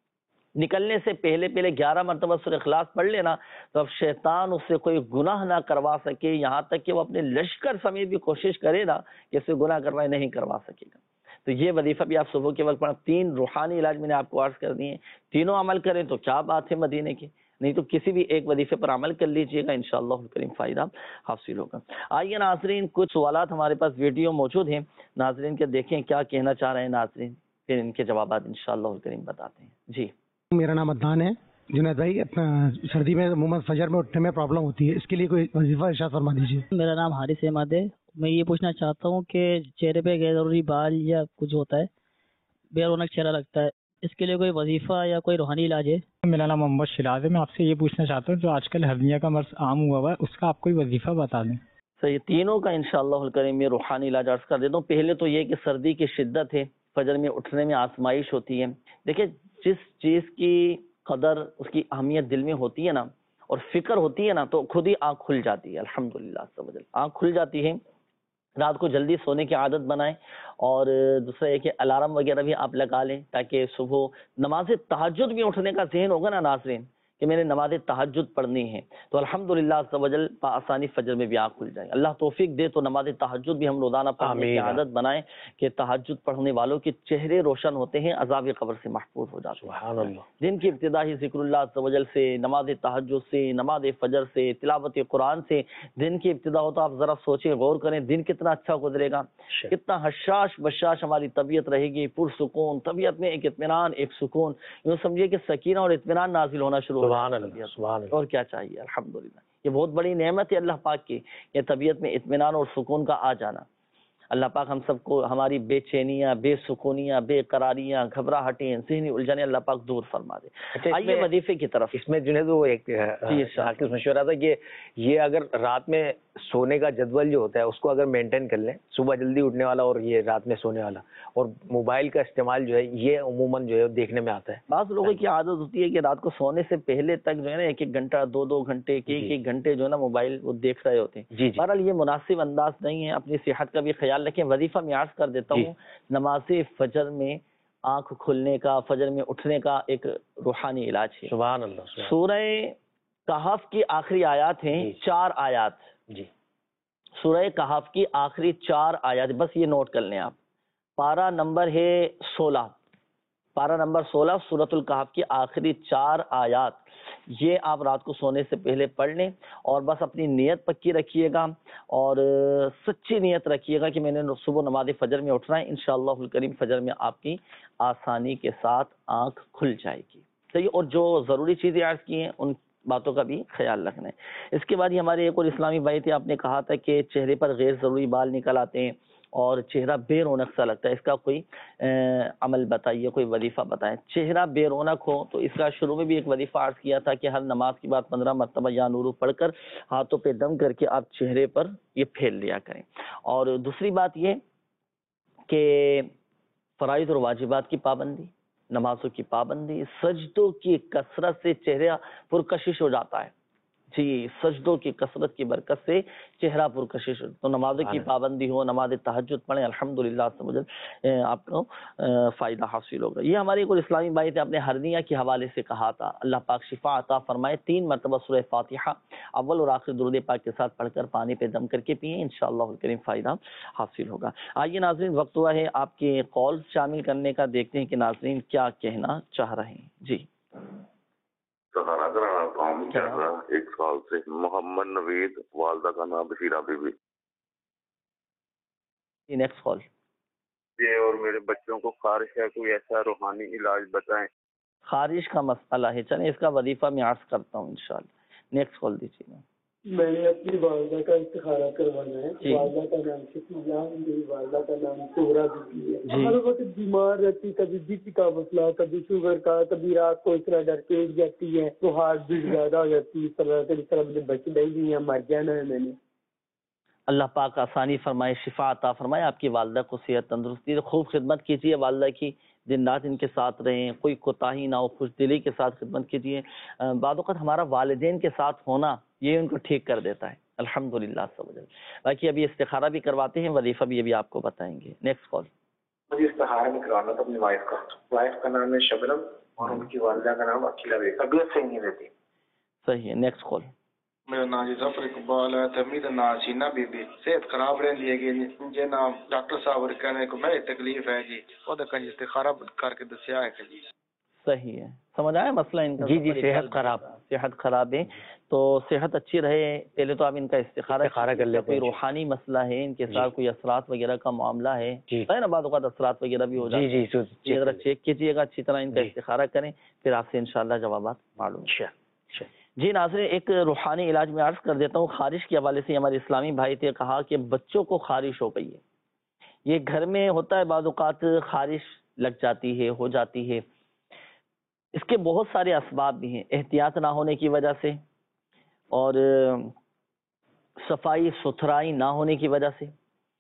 نکلنے سے پہلے پہلے گیارہ مرتبہ سورہ اخلاص پڑھ لینا تو اب شیطان اس سے کوئی گناہ نہ کروا سکے، یہاں تک کہ وہ اپنے لشکر سمیت بھی کوشش کرے نا کہ اس سے گناہ کروائے، نہیں کروا سکے گا. تو یہ وظیفہ بھی آپ صبح کے وقت پڑھیں. تین روحانی علاج میں نے آپ کو عرض کر دیے، تینوں عمل کریں تو کیا بات ہے مدینے کی، نہیں تو کسی بھی ایک وظیفے پر عمل کر لیجئے گا، انشاءاللہ الکریم فائدہ حاصل ہوگا. آئیے ناظرین، کچھ سوالات ہمارے پاس ویڈیو موجود ہیں، ناظرین کے دیکھیں کیا کہنا چاہ رہے ہیں ناظرین، پھر ان کے جوابات انشاءاللہ الکریم بتاتے ہیں. جی،
میرا نام عدنان ہے. جنید بھائی، اپنا سردی میں عموماً فجر میں اٹھنے میں پرابلم ہوتی ہے، اس کے لیے کوئی وظیفہ ارشاد فرما دیجیے.
میرا نام حارث احمد ہے. میں یہ پوچھنا چاہتا ہوں کہ چہرے پہ غیر ضروری بال یا کچھ ہوتا ہے، بے رونق چہرہ لگتا ہے، اس کے لیے کوئی وظیفہ یا کوئی روحانی علاج ہے؟
میرا نام محمد شیراز ہے. میں آپ سے یہ پوچھنا چاہتا ہوں جو آج کل ہرنیا کا مرض عام ہوا ہوا ہے، اس کا آپ کوئی وظیفہ بتا دیں.
صحیح، تینوں کا انشاءاللہ الکریم میں روحانی علاج عرض کر دیتا ہوں. پہلے تو یہ کہ سردی کی شدت ہے، فجر میں اٹھنے میں آزمائش ہوتی ہے. دیکھیں جس چیز کی قدر، اس کی اہمیت دل میں ہوتی ہے نا، اور فکر ہوتی ہے نا، تو خود ہی آنکھ کھل جاتی ہے. الحمدللہ عز و جل آنکھ کھل جاتی ہے. رات کو جلدی سونے کی عادت بنائیں، اور دوسرا یہ کہ الارم وغیرہ بھی آپ لگا لیں تاکہ صبح نماز تہجد میں اٹھنے کا ذہن ہوگا نا ناظرین کہ میں نے نماز تہجد پڑھنی ہے، تو الحمدللہ عز و جل بآسانی فجر میں بھی آنکھ کھل جائے. اللہ توفیق دے تو نماز تہجد بھی ہم روزانہ پڑھنے کی عادت بنائیں کہ تہجد پڑھنے والوں کے چہرے روشن ہوتے ہیں، عذاب قبر سے محفوظ ہو جاتے ہیں. سبحان اللہ. دن کی ابتدا ہی ذکر اللہ عز و جل سے، نماز تہجد سے، نماز فجر سے، تلاوت قرآن سے دن کی ابتدا ہو تو آپ ذرا سوچیں، غور کریں دن کتنا اچھا گزرے گا، کتنا حشاش بشاش ہماری طبیعت رہے گی، پرسکون طبیعت میں ایک اطمینان، ایک سکون، یوں سمجھیے کہ سکینہ اور اطمینان نازل ہونا شروع ہو. سبحان اللہ، سبحان اللہ. اور کیا چاہیے، الحمدللہ یہ بہت بڑی نعمت ہے اللہ پاک کی، یہ طبیعت میں اطمینان اور سکون کا آ جانا. اللہ پاک ہم سب کو ہماری بے چینیاں، بے سکونیاں، بے قراریاں، گھبراہٹیں، ذہنی الجھنیں اللہ پاک دور فرما دے. آئیے وظیفے کی طرف.
اس میں جنید وہ ایک حافظ مشورہ تھا کہ یہ اگر رات میں سونے کا جدول جو ہوتا ہے اس کو اگر مینٹین کر لیں، صبح جلدی اٹھنے والا اور یہ رات میں سونے والا، اور موبائل کا استعمال جو ہے یہ عموماً جو ہے دیکھنے میں آتا ہے.
بعض لوگوں کی عادت ہوتی ہے کہ رات کو سونے سے پہلے تک جو ہے نا ایک ایک گھنٹہ، دو دو گھنٹے، ایک ایک گھنٹے جو ہے نا موبائل وہ دیکھ رہے ہوتے ہیں. بہرحال یہ مناسب انداز نہیں ہے، اپنی صحت کا بھی خیال رکھیں. وظیفہ میں عرض کر دیتا ہوں، نماز فجر میں آنکھ کھلنے کا، فجر میں اٹھنے کا ایک روحانی علاج ہے.
سبحان اللہ.
سورہ کہف کی آخری آیات ہیں، چار آیات.
جی،
سورہ کہف کی آخری چار آیات، بس یہ نوٹ کر لیں آپ. پارہ نمبر ہے سولہ، پارہ نمبر سولہ، سورۃ الکہف کی آخری چار آیات، یہ آپ رات کو سونے سے پہلے پڑھ لیں، اور بس اپنی نیت پکی رکھیے گا، اور سچی نیت رکھیے گا کہ میں نے صبح نماز فجر میں اٹھنا ہے. انشاءاللہ الکریم فجر میں آپ کی آسانی کے ساتھ آنکھ کھل جائے گی. صحیح. اور جو ضروری چیزیں عرض کی ہیں ان باتوں کا بھی خیال رکھنا ہے. اس کے بعد ہی ہمارے ایک اور اسلامی بھائی تھے، آپ نے کہا تھا کہ چہرے پر غیر ضروری بال نکل آتے ہیں اور چہرہ بے رونق سا لگتا ہے، اس کا کوئی عمل بتائیے، کوئی وظیفہ بتائیں. چہرہ بے رونق ہو تو اس کا شروع میں بھی ایک وظیفہ عرض کیا تھا کہ ہر نماز کے بعد پندرہ مرتبہ یا نورو پڑھ کر ہاتھوں پہ دم کر کے آپ چہرے پر یہ پھیل لیا کریں. اور دوسری بات یہ کہ فرائض اور واجبات کی پابندی، نمازوں کی پابندی، سجدوں کی کثرت سے چہرہ پرکشش ہو جاتا ہے. جی سجدوں کی کثرت کی برکت سے چہرہ پرکشش، تو نمازوں کی پابندی ہو، نماز تہجد پڑھیں، الحمدللہ آپ کو فائدہ حاصل ہوگا۔ یہ ہمارے کوئی اسلامی بھائی تھے، اپنے ہرنیہ کے حوالے سے کہا تھا، اللہ پاک شفا عطا فرمائے، تین مرتبہ سورہ فاتحہ اول اور آخر درود پاک کے ساتھ پڑھ کر پانی پہ دم کر کے پئیں، انشاءاللہ الکریم فائدہ حاصل ہوگا۔ آئیے ناظرین، وقت ہوا ہے آپ کے کال شامل کرنے کا، دیکھتے ہیں کہ ناظرین کیا کہنا چاہ رہے ہیں۔ جی
سہارا کرانا کام کر رہا ایک سال سے، محمد نوید، والدہ کا نام Bashira Bibi.
Next call.
یہ اور میرے بچوں کو خارش ہے، کوئی ایسا روحانی علاج بتائیں۔
خارش کا مسئلہ ہے، چلیں اس کا وظیفہ میں عرض کرتا ہوں انشاءاللہ۔ نیکسٹ کال دیجیے۔
میں نے اپنی والدہ کا استخارہ کروانا ہے، والدہ کا نام شفیہ، میری والدہ کا نام سہرا بی ہے۔ ہر وقت بیمار رہتی، کبھی بی پی کا مسئلہ، کبھی شوگر کا، کبھی رات کو اس طرح ڈر کے اٹھ جاتی ہے تو ہارٹ بیٹ زیادہ ہو جاتی ہے، اس طرح اس طرح مجھے بچ نہیں ہے، مر جانا ہے میں نے۔
اللہ پاک آسانی فرمائے، شفا عطا فرمائے، آپ کی والدہ کو صحت تندرستی، خوب خدمت کیجیے والدہ کی، دن رات ان کے ساتھ رہیں، کوئی کوتاہی نہ ہو، خوش دلی کے ساتھ خدمت کیجیے۔ بعض اوقات ہمارا والدین کے ساتھ ہونا یہ ان کو ٹھیک کر دیتا ہے، الحمدللہ سب۔ باقی ابھی استخارہ بھی کرواتے ہیں، وظیفہ بھی ابھی آپ کو بتائیں گے۔ Next call.
مجھے استخارہ میں کروانا تھا اپنی وائف کا، وائف کا نام ہے شبنم اور ان کی والدہ کا نام عقیلہ بیگم، طبیعت صحیح نہیں رہتی۔
صحیح ہے، نیکسٹ کال۔
میرا نام جی ظفر اقبال ہے، تمید ناسینا بی بی، صحت خراب رہی ہے گی جی نام ڈاکٹر صاحب کہنے کو میری تکلیف ہے جی، وہ تو کہیں استخارہ کر کے دسیا ہے کہ جی
صحیح ہے، سمجھ آیا مسئلہ ان کا؟
جی جی صحت خراب،
صحت خراب ہے تو صحت اچھی رہے، پہلے تو آپ ان کا استخارہ
استخارہ کر لیتے
کوئی روحانی مسئلہ ہے ان کے ساتھ، کوئی اثرات وغیرہ کا معاملہ ہے ہے نا، بعض اوقات اثرات وغیرہ بھی ہو جاتے ہیں،
جی جی
ذرا چیک کیجیے گا اچھی طرح، ان کا استخارہ کریں، پھر آپ سے انشاءاللہ جوابات معلوم۔ جی ناظرین، ایک روحانی علاج میں عرض کر دیتا ہوں، خارش کے حوالے سے ہمارے اسلامی بھائی تھے، کہا کہ بچوں کو خارش ہو گئی ہے، یہ گھر میں ہوتا ہے، بعض اوقات خارش لگ جاتی ہے، ہو جاتی ہے، اس کے بہت سارے اسباب بھی ہیں، احتیاط نہ ہونے کی وجہ سے، اور صفائی ستھرائی نہ ہونے کی وجہ سے،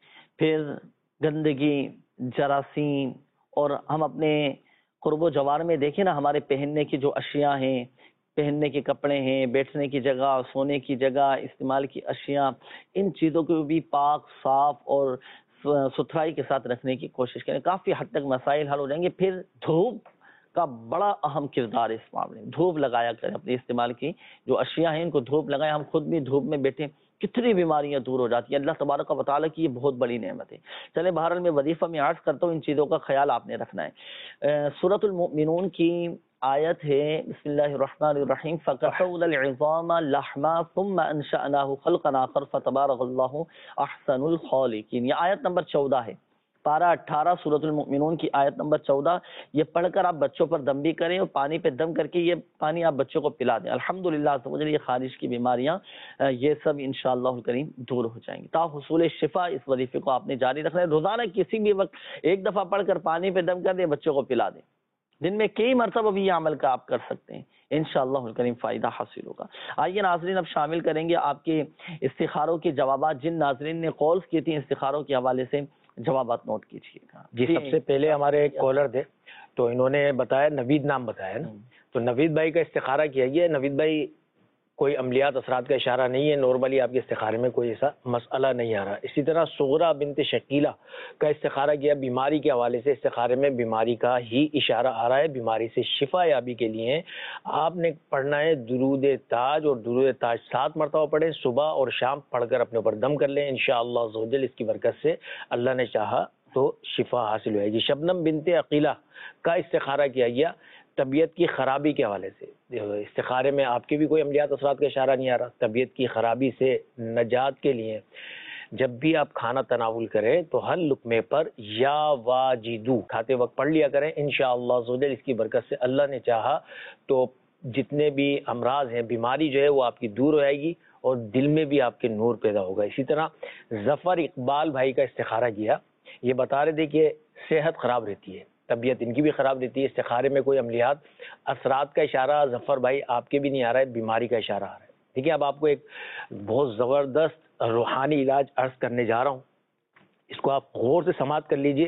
پھر گندگی، جراثیم، اور ہم اپنے قرب و جوار میں دیکھیں نا، ہمارے پہننے کی جو اشیاء ہیں، پہننے کے کپڑے ہیں، بیٹھنے کی جگہ، سونے کی جگہ، استعمال کی اشیاء، ان چیزوں کو بھی پاک، صاف اور ستھرائی کے ساتھ رکھنے کی کوشش کریں، کافی حد تک مسائل حل ہو جائیں گے۔ پھر دھوپ کا بڑا اہم کردار ہے اس معاملے میں، دھوپ لگایا کریں، اپنے استعمال کی جو اشیاء ہیں ان کو دھوپ لگائیں، ہم خود بھی دھوپ میں بیٹھیں، کتنی بیماریاں دور ہو جاتی ہیں، اللہ تبارک و تعالیٰ کی یہ بہت بڑی نعمت ہے۔ چلیں بہرحال میں وظیفہ میں عرض کرتا ہوں، ان چیزوں کا خیال آپ نے رکھنا ہے۔ سورۃ المؤمنون کی آیت ہے، بسم اللہ الرحمن الرحیم، فَكَسَوْنَا الْعِظَامَ لَحْمًا ثُمَّ أَنشَأْنَاهُ خَلْقًا آخَرَ فَتَبَارَكَ اللَّهُ أَحْسَنُ الْخَالِقِينَ۔ یہ آیت نمبر چودہ ہے، پارہ اٹھارہ سورۃ المؤمنون کی آیت نمبر چودہ۔ یہ پڑھ کر آپ بچوں پر دم بھی کریں، اور پانی پہ دم کر کے یہ پانی آپ بچوں کو پلا دیں، الحمدللہ سمجھ یہ خارش کی بیماریاں یہ سب انشاءاللہ الکریم دور ہو جائیں گی۔ تا حصول شفا اس وظیفے کو آپ نے جاری رکھنا ہے، روزانہ کسی بھی وقت ایک دفعہ پڑھ کر پانی پہ دم کر دیں، بچوں کو پلا دیں، دن میں کئی مرتبہ بھی یہ عمل کا آپ کر سکتے ہیں، انشاءاللہ الکریم فائدہ حاصل ہوگا۔ آئیے ناظرین، اب شامل کریں گے آپ کے استخاروں کے جوابات، جن ناظرین نے کالز کی تھیں استخاروں کے حوالے سے، جوابات نوٹ کیجیے گا۔
جی سب سے پہلے ہمارے ایک کالر تھے، تو انہوں نے بتایا، نوید نام بتایا نا، تو نوید بھائی کا استخارہ کیا گیا۔ نوید بھائی کوئی عملیات اثرات کا اشارہ نہیں ہے، نارملی آپ کے استخارے میں کوئی ایسا مسئلہ نہیں آ رہا۔ اسی طرح صغرا بنت شکیلہ کا استخارہ کیا، بیماری کے حوالے سے استخارے میں بیماری کا ہی اشارہ آ رہا ہے، بیماری سے شفا یابی کے لیے آپ نے پڑھنا ہے درود تاج، اور درود تاج سات مرتبہ پڑھیں، صبح اور شام پڑھ کر اپنے اوپر دم کر لیں، انشاءاللہ عز و جل اس کی برکت سے اللہ نے چاہا تو شفا حاصل ہوئے گی۔ شبنم بنت عقیلہ کا استخارہ کیا گیا طبیعت کی خرابی کے حوالے سے، استخارے میں آپ کے بھی کوئی عملیات اثرات کا اشارہ نہیں آ رہا، طبیعت کی خرابی سے نجات کے لیے جب بھی آپ کھانا تناول کریں تو ہر لقمے پر یا واجدو کھاتے وقت پڑھ لیا کریں، انشاءاللہ عز و جل اس کی برکت سے اللہ نے چاہا تو جتنے بھی امراض ہیں، بیماری جو ہے وہ آپ کی دور ہو جائے گی، اور دل میں بھی آپ کے نور پیدا ہوگا۔ اسی طرح ظفر اقبال بھائی کا استخارہ کیا، یہ بتا رہے تھے کہ صحت خراب رہتی ہے، طبیعت ان کی بھی خراب رہتی ہے، استخارے میں کوئی عملیات اثرات کا اشارہ ظفر بھائی آپ کے بھی نہیں آ رہا ہے، بیماری کا اشارہ آ رہا ہے۔ ٹھیک ہے، اب آپ کو ایک بہت زبردست روحانی علاج عرض کرنے جا رہا ہوں، اس کو آپ غور سے سماعت کر لیجئے۔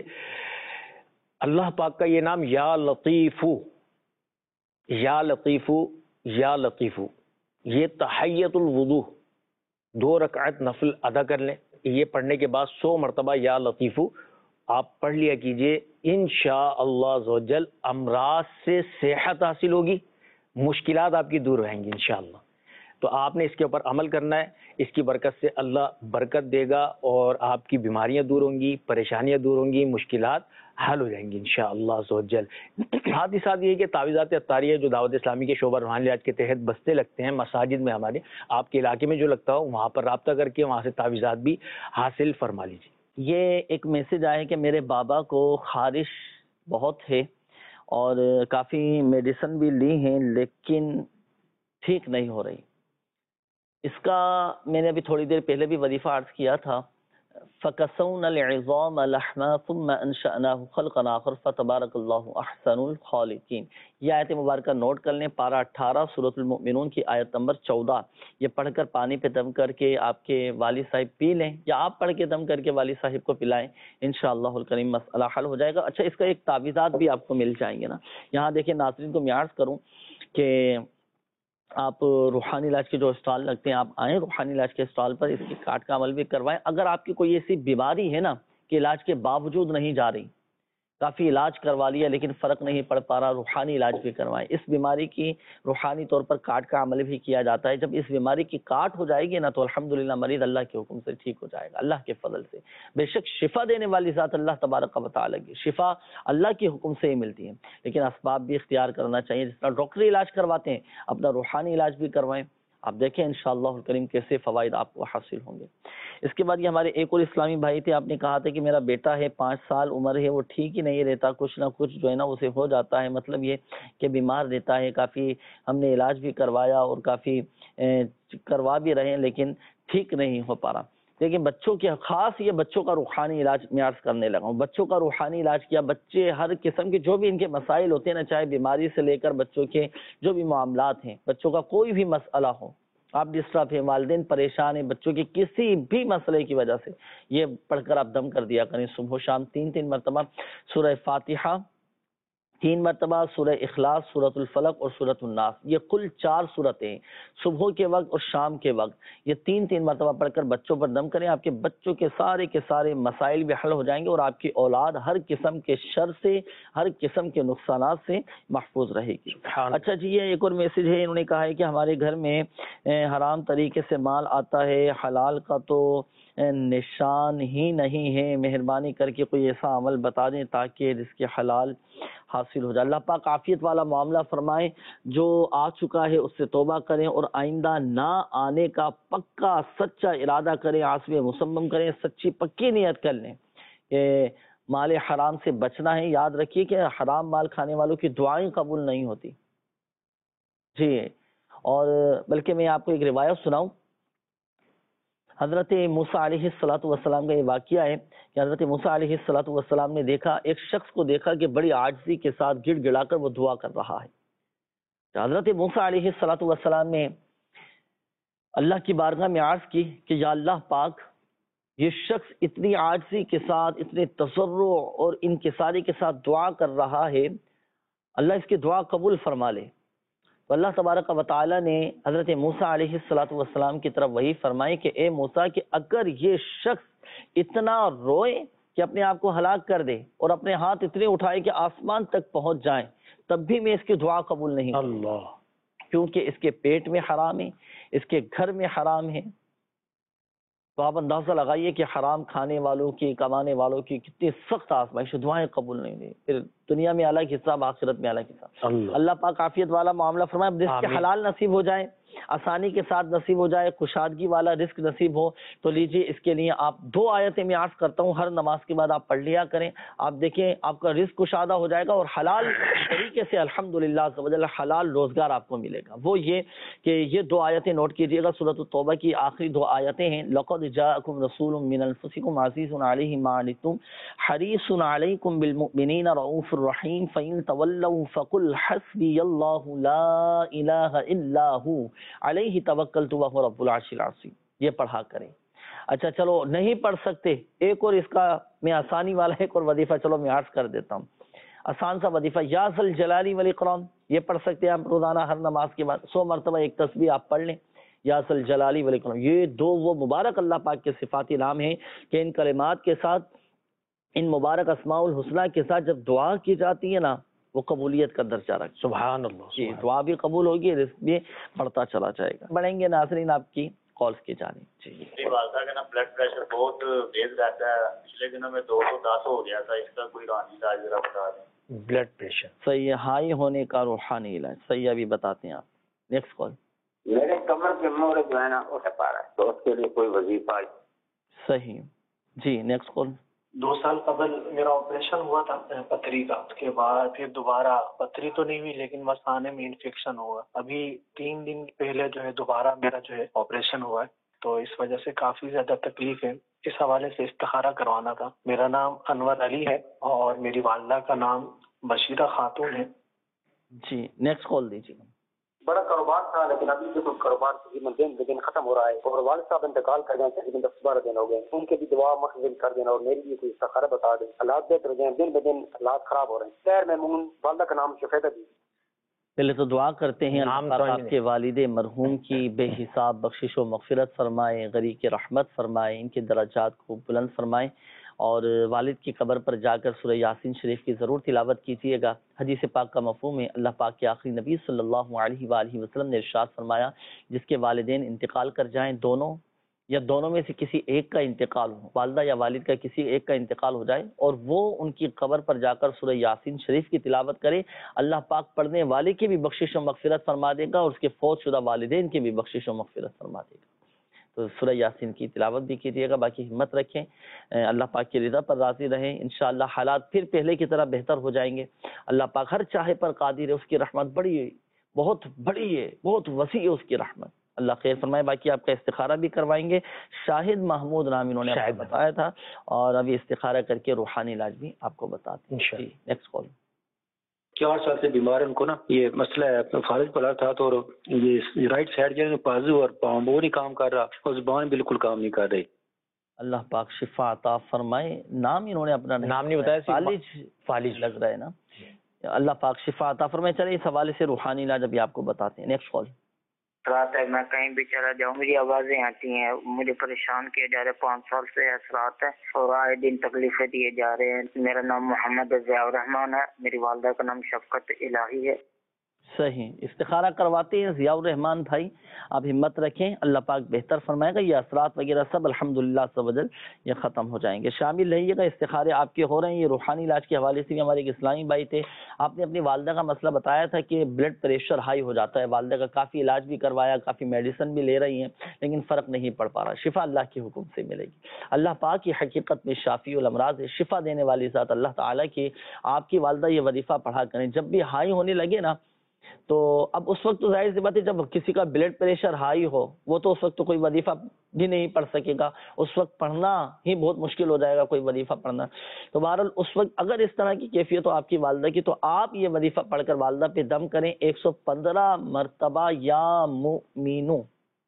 اللہ پاک کا یہ نام یا لطیفو، یا لطیفو، یا لطیفو، یہ تحیت الوضو دو رکعت نفل ادا کر لیں. یہ پڑھنے کے بعد سو مرتبہ یا لطیفو آپ پڑھ لیا کیجئے. انشاء اللہ عز و جل امراض سے صحت حاصل ہوگی, مشکلات آپ کی دور رہیں گی انشاءاللہ. تو آپ نے اس کے اوپر عمل کرنا ہے. اس کی برکت سے اللہ برکت دے گا اور آپ کی بیماریاں دور ہوں گی, پریشانیاں دور ہوں گی, مشکلات حل ہو جائیں گی انشاءاللہ عز و جل. ساتھ ہی ساتھ یہ کہ تعویذات عطاریہ جو دعوت اسلامی کے شعبہ روحانی علاج کے تحت بستے لگتے ہیں مساجد میں, ہمارے آپ کے علاقے میں جو لگتا ہو وہاں پر رابطہ کر کے وہاں سے تعویذات بھی حاصل فرما لیجیے.
یہ ایک میسج آیا کہ میرے بابا کو خارش بہت ہے اور کافی میڈیسن بھی لی ہیں لیکن ٹھیک نہیں ہو رہی. اس کا میں نے ابھی تھوڑی دیر پہلے بھی وظیفہ عرض کیا تھا. فَكَسَوْنَا الْعِظَامَ لَحْمًا ثُمَّ أَنشَأْنَاهُ خَلْقًا آخَرَ فَتَبَارَكَ اللَّهُ أَحْسَنُ الْخَالِقِينَ. یہ آیت مبارکہ نوٹ کر لیں, پارہ اٹھارہ سورۃ المؤمنون کی آیت نمبر چودہ. یہ پڑھ کر پانی پہ دم کر کے آپ کے والد صاحب پی لیں یا آپ پڑھ کے دم کر کے والد صاحب کو پلائیں, انشاءاللہ الکریم مسئلہ حل ہو جائے گا. اچھا, اس کا ایک تعویذات بھی آپ کو مل جائیں گے نا. یہاں دیکھیں ناظرین کو میں عرض کروں کہ آپ روحانی علاج کے جو اسٹال لگتے ہیں آپ آئیں روحانی علاج کے اسٹال پر, اس کی کاٹ کا عمل بھی کروائیں. اگر آپ کی کوئی ایسی بیماری ہے نا کہ علاج کے باوجود نہیں جا رہی, کافی علاج کروا لیا لیکن فرق نہیں پڑ پا رہا, روحانی علاج بھی کروائیں. اس بیماری کی روحانی طور پر کاٹ کا عمل بھی کیا جاتا ہے. جب اس بیماری کی کاٹ ہو جائے گی نا تو الحمدللہ مریض اللہ کے حکم سے ٹھیک ہو جائے گا, اللہ کے فضل سے. بے شک شفا دینے والی ذات اللہ تبارک و تعالی کی, شفا اللہ کے حکم سے ہی ملتی ہے, لیکن اسباب بھی اختیار کرنا چاہیے. جس طرح ڈاکٹری علاج کرواتے ہیں اپنا روحانی علاج بھی کروائیں. آپ دیکھیں انشاءاللہ الکریم کیسے فوائد آپ کو حاصل ہوں گے. اس کے بعد یہ ہمارے ایک اور اسلامی بھائی تھے, آپ نے کہا تھا کہ میرا بیٹا ہے پانچ سال عمر ہے, وہ ٹھیک ہی نہیں رہتا, کچھ نہ کچھ جو ہے نا اسے ہو جاتا ہے, مطلب یہ کہ بیمار رہتا ہے. کافی ہم نے علاج بھی کروایا اور کافی کروا بھی رہے ہیں لیکن ٹھیک نہیں ہو پا رہا. لیکن بچوں کے خاص یہ بچوں کا روحانی علاج میں عرض کرنے لگا ہوں. بچوں کا روحانی علاج کیا, بچے ہر قسم کے جو بھی ان کے مسائل ہوتے ہیں نا, چاہے بیماری سے لے کر بچوں کے جو بھی معاملات ہیں, بچوں کا کوئی بھی مسئلہ ہو, آپ ڈسٹرب ہیں, والدین پریشان ہیں بچوں کے کسی بھی مسئلے کی وجہ سے, یہ پڑھ کر آپ دم کر دیا کریں صبح و شام تین تین مرتبہ. سورہ فاتحہ تین مرتبہ, سورہ اخلاص, سورۃ الفلق اور سورۃ الناس, یہ کل چار سورتیں صبح کے وقت اور شام کے وقت یہ تین تین مرتبہ پڑھ کر بچوں پر دم کریں. آپ کے بچوں کے سارے کے سارے مسائل بھی حل ہو جائیں گے اور آپ کی اولاد ہر قسم کے شر سے, ہر قسم کے نقصانات سے محفوظ رہے گی. اچھا جی, یہ ایک اور میسج ہے, انہوں نے کہا ہے کہ ہمارے گھر میں حرام طریقے سے مال آتا ہے, حلال کا تو نشان ہی نہیں ہے, مہربانی کر کے کوئی ایسا عمل بتا دیں تاکہ رزق حلال حاصل ہو جائے. اللہ پاک عافیت والا معاملہ فرمائے. جو آ چکا ہے اس سے توبہ کریں اور آئندہ نہ آنے کا پکا سچا ارادہ کریں, عازم مصمم کریں, سچی پکی نیت کر لیں کہ مال حرام سے بچنا ہے. یاد رکھیے کہ حرام مال کھانے والوں کی دعائیں قبول نہیں ہوتی جی. اور بلکہ میں آپ کو ایک روایت سناؤں, حضرت موسیٰ علیہ الصلوۃ والسلام کا یہ واقعہ ہے کہ حضرت موسیٰ علیہ الصلوۃ والسلام نے دیکھا, ایک شخص کو دیکھا کہ بڑی عاجزی کے ساتھ گڑ گڑا کر وہ دعا کر رہا ہے. تو حضرت موسیٰ علیہ الصلوۃ والسلام نے اللہ کی بارگاہ میں عرض کی کہ یا اللہ پاک, یہ شخص اتنی عاجزی کے ساتھ, اتنے تضرع اور انکساری کے ساتھ دعا کر رہا ہے, اللہ اس کی دعا قبول فرما لے. تو اللہ تبارک و تعالی نے حضرت موسیٰ علیہ الصلوۃ والسلام کی طرف وہی فرمائی کہ اے موسیٰ, کہ اگر یہ شخص اتنا روئے کہ اپنے آپ کو ہلاک کر دے اور اپنے ہاتھ اتنے اٹھائے کہ آسمان تک پہنچ جائیں, تب بھی میں اس کی دعا قبول نہیں کروں گا, کیونکہ اس کے پیٹ میں حرام ہے, اس کے گھر میں حرام ہے. تو آپ اندازہ لگائیے کہ حرام کھانے والوں کی, کمانے والوں کی کتنی سخت آزمائش, دعائیں قبول نہیں دی, پھر دنیا میں الگ حساب, آخرت میں الگ حساب. اللہ پاک عافیت والا معاملہ فرمائے, رزق کے حلال نصیب ہو جائے, آسانی کے ساتھ نصیب ہو جائے, خوشادگی والا رزق نصیب ہو. تو لیجئے اس کے لیے آپ دو آیتیں میں عرض کرتا ہوں, ہر نماز کے بعد آپ پڑھ لیا کریں. آپ دیکھیں آپ کا رزق کشادہ ہو جائے گا اور حلال طریقے سے الحمدللہ حلال روزگار آپ کو ملے گا. وہ یہ کہ یہ دو آیتیں نوٹ کیجئے گا, سورۃ التوبہ کی آخری دو آیتیں ہیں. لقد جاءکم رسول من انفسکم عزیز علیہ ما عنتم حریص علیکم بالمؤمنین رؤوف الرحیم فإن تولوا فقل حسبی اللہ لا الہ الا ہو علیہ توکلت وہو رب العرش العظیم. یہ پڑھا کریں. اچھا چلو نہیں پڑھ سکتے, ایک اور اس کا میں آسانی والا ایک اور وظیفہ چلو میں عرض کر دیتا ہوں. آسان سا وظیفہ یا ذل جلالی والاکرام، یہ پڑھ سکتے ہیں آپ روزانہ ہر نماز کے بعد سو مرتبہ ایک تسبیح آپ پڑھ لیں، یا ذل جلالی والاکرام۔ یہ دو وہ مبارک اللہ پاک کے صفاتی نام ہیں کہ ان کلمات کے ساتھ، ان مبارک اسماء الحسنہ کے ساتھ جب دعا کی جاتی ہے نا وہ قبولیت کا درجہ رکھتا ہے۔
سبحان اللہ،
جی دعا بھی قبول ہوگی، رزق بھی بڑھتا چلا جائے گا۔ بڑھیں گے ناظرین آپ کی کالز کی جانب۔ جی
میری والدہ کا نا بلڈ پریشر بہت تیز رہتا ہے، پچھلے دنوں میں دو سو دس ہو گیا تھا، اس کا کوئی روحانی علاج ذرا بتا دیں۔
بلڈ پریشر
صحیح ہے، ہائی ہونے کا روحانی علاج صحیح ابھی بتاتے ہیں آپ۔ Next call.
میرے کمر کے موڑ جو ہے نا وہ پا رہا ہے، تو اس کے لیے کوئی وظیفہ؟
صحیح جی نیکسٹ کال۔
دو سال قبل میرا آپریشن ہوا تھا پتھری کا، اس کے بعد پھر دوبارہ پتھری تو نہیں ہوئی لیکن مثانے میں انفیکشن ہوا۔ ابھی تین دن پہلے جو ہے دوبارہ میرا جو ہے آپریشن ہوا ہے، تو اس وجہ سے کافی زیادہ تکلیف ہے، اس حوالے سے استخارہ کروانا تھا۔ میرا نام انور علی ہے اور میری والدہ کا نام بشیرہ خاتون ہے۔
جی نیکسٹ کال دیجیے۔
بڑا کاروبار تھا لیکن ابھی جو کاروبار تقریباً دن بدن ختم ہو رہا ہے، اور والد صاحب انتقال کر گئے تقریباً دس بارہ دن ہو گئے، ان کے بھی دعا مخزن کر دینا اور میری بھی کوئی استخارہ بتا دیں۔ حالات بہتر ہو گئے، دن بدن حالات خراب ہو رہے ہیں۔ خیر میں ممن والدہ کا نام شفیدہ جی۔
پہلے تو دعا کرتے ہیں اللہ پاک آپ کے والد مرحوم کی بے حساب بخشش و مغفرت فرمائے، غریق رحمت فرمائے، ان کے درجات کو بلند فرمائے، اور والد کی قبر پر جا کر سورہ یاسین شریف کی ضرور تلاوت کیجیے گا۔ حدیث پاک کا مفہوم ہے، اللہ پاک کے آخری نبی صلی اللہ علیہ وآلہ وسلم نے ارشاد فرمایا جس کے والدین انتقال کر جائیں، دونوں یا دونوں میں سے کسی ایک کا انتقال ہو، والدہ یا والد کا کسی ایک کا انتقال ہو جائے، اور وہ ان کی قبر پر جا کر سورہ یاسین شریف کی تلاوت کرے، اللہ پاک پڑھنے والے کی بھی بخشش و مغفرت فرما دے گا اور اس کے فوت شدہ والدین کی بھی بخشش و مغفرت فرما دے گا۔ تو سورہ یاسین کی تلاوت بھی کیجیے گا، باقی ہمت رکھیں، اللہ پاک کی رضا پر راضی رہیں، انشاءاللہ حالات پھر پہلے کی طرح بہتر ہو جائیں گے۔ اللہ پاک ہر چاہے پر قادر ہے، اس کی رحمت بڑی ہے، بہت بڑی ہے، بہت وسیع ہے اس کی رحمت۔ اللہ خیر فرمائے۔ باقی آپ کا استخارہ بھی کروائیں گے، شاہد محمود نام انہوں نے آپ کو بتایا تھا، اور ابھی استخارہ کر کے روحانی علاج بھی آپ کو بتاتے ہیں۔ جی نیکسٹ کال۔
چار سال سے بیمار ہے، ان کو نا یہ مسئلہ ہے، فالج پڑا تھا تو یہ رائٹ سائڈ جو ہے بازو اور پاؤں وہ نہیں کام کر رہا، اور زبان بالکل کام نہیں کر رہی۔
اللہ پاک شفا عطا فرمائے۔ نام انہوں نے اپنا
نام نہیں بتایا،
فالج فالج لگ رہا ہے نا، اللہ پاک شفا عطا فرمائے۔ چلے اس حوالے سے روحانی علاج ابھی آپ کو بتاتے ہیں۔ Next call.
رات ہے، میں کہیں بھی چلا جاؤں میری آوازیں آتی ہیں، مجھے پریشان کیا جا رہا ہے، پانچ سال سے اثرات ہے اور آئے دن تکلیفیں دیے جا رہے ہیں۔ میرا نام محمد ضیاء الرحمان ہے، میری والدہ کا نام شفقت الہی ہے۔
صحیح، استخارہ کرواتے ہیں ضیاء الرحمان بھائی، آپ ہمت رکھیں، اللہ پاک بہتر فرمائے گا، یہ اثرات وغیرہ سب الحمدللہ سبحان یہ ختم ہو جائیں گے۔ شامل رہیے گا، استخارے آپ کے ہو رہے ہیں۔ یہ روحانی علاج کے حوالے سے بھی ہمارے ایک اسلامی بھائی تھے، آپ نے اپنی والدہ کا مسئلہ بتایا تھا کہ بلڈ پریشر ہائی ہو جاتا ہے، والدہ کا کافی علاج بھی کروایا، کافی میڈیسن بھی لے رہی ہیں لیکن فرق نہیں پڑ پا رہا۔ شفا اللہ کے حکم سے ملے گی، اللہ پاک کی حقیقت میں شافی الامراض ہے، شفا دینے والی ذات اللہ تعالیٰ کی۔ آپ کی والدہ یہ وظیفہ پڑھا کریں، جب بھی ہائی ہونے لگے نا تو اب اس وقت تو ظاہر سی بات ہے جب کسی کا بلڈ پریشر ہائی ہو وہ تو اس وقت تو کوئی وظیفہ بھی نہیں پڑھ سکے گا، اس وقت پڑھنا ہی بہت مشکل ہو جائے گا کوئی وظیفہ پڑھنا۔ تو بہرحال اس وقت اگر اس طرح کی کیفیت ہو آپ کی والدہ کی تو آپ یہ وظیفہ پڑھ کر والدہ پہ دم کریں، ایک سو پندرہ مرتبہ یا مؤمنو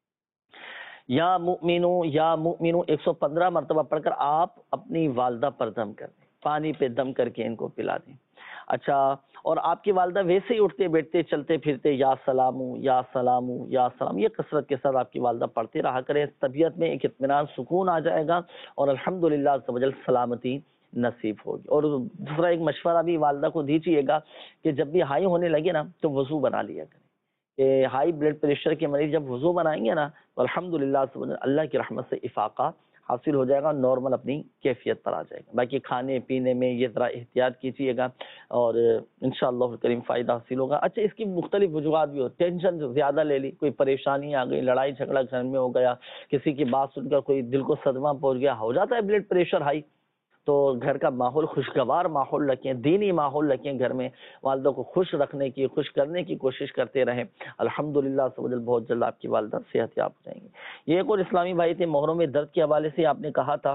یا مؤمنو یا مؤمنو ایک سو پندرہ مرتبہ پڑھ کر آپ اپنی والدہ پر دم کر دیں، پانی پہ دم کر کے ان کو پلا دیں۔ اچھا، اور آپ کی والدہ ویسے ہی اٹھتے بیٹھتے چلتے پھرتے یا سلامو یا سلامو یا سلام، یہ کثرت کے ساتھ آپ کی والدہ پڑھتے رہا کرے، طبیعت میں ایک اطمینان سکون آ جائے گا اور الحمدللہ عز و جل سلامتی نصیب ہوگی۔ اور دوسرا ایک مشورہ بھی والدہ کو دیجیے گا کہ جب بھی ہائی ہونے لگے نا تو وضو بنا لیا کریں، کہ ہائی بلڈ پریشر کے مریض جب وضو بنائیں گے نا تو الحمدللہ عز و جل اللہ کی رحمت سے افاقہ حاصل ہو جائے گا، نارمل اپنی کیفیت پر آ جائے گا۔ باقی کھانے پینے میں یہ ذرا احتیاط کیجیے گا اور انشاءاللہ کریم فائدہ حاصل ہوگا۔ اچھا، اس کی مختلف وجوہات بھی ہو، ٹینشن زیادہ لے لی، کوئی پریشانی آ گئی، لڑائی جھگڑا گھر میں ہو گیا، کسی کی بات سن کر کوئی دل کو صدمہ پہنچ گیا، ہو جاتا ہے بلڈ پریشر ہائی، تو گھر کا ماحول خوشگوار ماحول رکھیں، دینی ماحول رکھیں، گھر میں والدہ کو خوش رکھنے کی خوش کرنے کی کوشش کرتے رہیں، الحمدللہ سبحان بہت جلد آپ کی والدہ صحت یاب ہو جائیں گے۔ یہ ایک اور اسلامی بھائی تھے، مہروں میں درد کے حوالے سے آپ نے کہا تھا،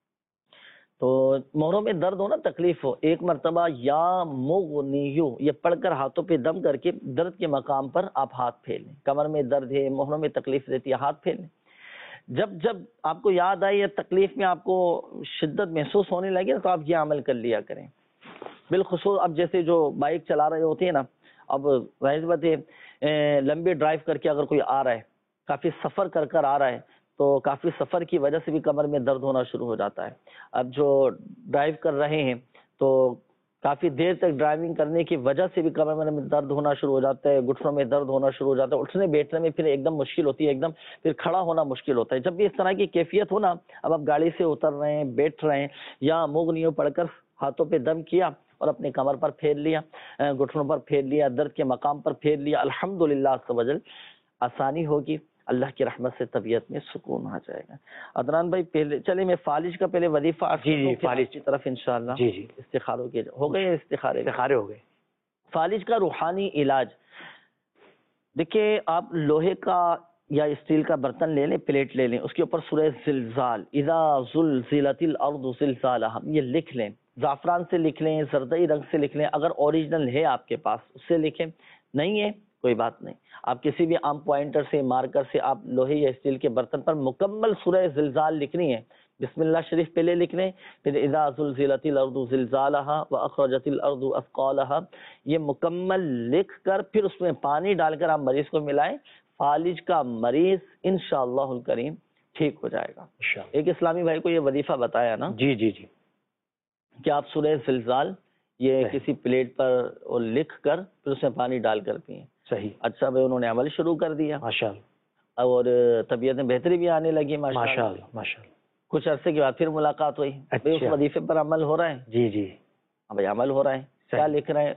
تو مہروں میں درد ہو نا تکلیف ہو، ایک مرتبہ یا مغنیو یہ پڑھ کر ہاتھوں پہ دم کر کے درد کے مقام پر آپ ہاتھ پھیلیں، کمر میں درد ہے، مہروں میں تکلیف رہتی ہے، ہاتھ پھیلیں۔ جب جب آپ کو یاد آئی یا تکلیف میں آپ کو شدت محسوس ہونے لگے تو آپ یہ عمل کر لیا کریں۔ بالخصوص اب جیسے جو بائک چلا رہے ہوتے ہیں نا، اب ظاہر بات ہے لمبی ڈرائیو کر کے اگر کوئی آ رہا ہے، کافی سفر کر کر آ رہا ہے، تو کافی سفر کی وجہ سے بھی کمر میں درد ہونا شروع ہو جاتا ہے. اب جو ڈرائیو کر رہے ہیں تو کافی دیر تک ڈرائیونگ کرنے کی وجہ سے بھی کمر میں درد ہونا شروع ہو جاتا ہے، گھٹنوں میں درد ہونا شروع ہو جاتا ہے، اٹھنے بیٹھنے میں پھر ایک دم مشکل ہوتی ہے، ایک دم پھر کھڑا ہونا مشکل ہوتا ہے. جب بھی اس طرح کی کیفیت ہو نا، اب آپ گاڑی سے اتر رہے ہیں، بیٹھ رہے ہیں، یا موغنیوں پڑھ کر ہاتھوں پہ دم کیا اور اپنے کمر پر پھیر لیا، گھٹنوں پر پھیر لیا، درد کے مقام پر پھیر لیا، الحمدللہ عز و جل آسانی ہوگی، اللہ کی رحمت سے طبیعت میں سکون آ جائے گا. عدنان بھائی پہلے چلے میں فالج کا پہلے وظیفہ عرض
جی جی
کروں، پھر
فالج
آپ کی طرف انشاءاللہ
جی جی
استخاروں کے ہو گئے استخارے
استخارے ہو گئے.
فالج کا روحانی علاج، دیکھیے آپ لوہے کا یا اسٹیل کا برتن لے لیں، پلیٹ لے لیں، اس کے اوپر سورہ زلزال، اذا زلزلت الارض زلزالها، یہ لکھ لیں. زعفران سے لکھ لیں، زردئی رنگ سے لکھ لیں، اگر اوریجنل ہے آپ کے پاس اس سے لکھیں، نہیں ہے کوئی بات نہیں، آپ کسی بھی عام پوائنٹر سے، مارکر سے آپ لوہے یا اسٹیل کے برتن پر مکمل سورہ زلزال لکھنی ہے. بسم اللہ شریف پہلے لکھ لیں، پھر اذا زلزلت الارض زلزالها واخرجت الارض اثقالها، یہ مکمل لکھ کر پھر اس میں پانی ڈال کر آپ مریض کو ملائیں، فالج کا مریض انشاءاللہ الکریم ٹھیک ہو جائے گا. ایک اسلامی بھائی کو یہ وظیفہ بتایا نا
جی جی جی
کہ آپ سورہ زلزال یہ کسی پلیٹ پر لکھ کر پھر اس میں پانی ڈال کر پئیں.
صحیح.
اچھا بھائی انہوں نے عمل شروع کر دیا
ماشاءاللہ،
اور طبیعت میں بہتری بھی آنے لگی
ماشاءاللہ ماشاءاللہ.
کچھ عرصے کے بعد پھر ملاقات ہوئی، بھائی اس وظیفے پر عمل ہو رہا ہے؟
جی جی
ہاں بھائی عمل ہو رہا ہے. کیا لکھ رہے ہیں؟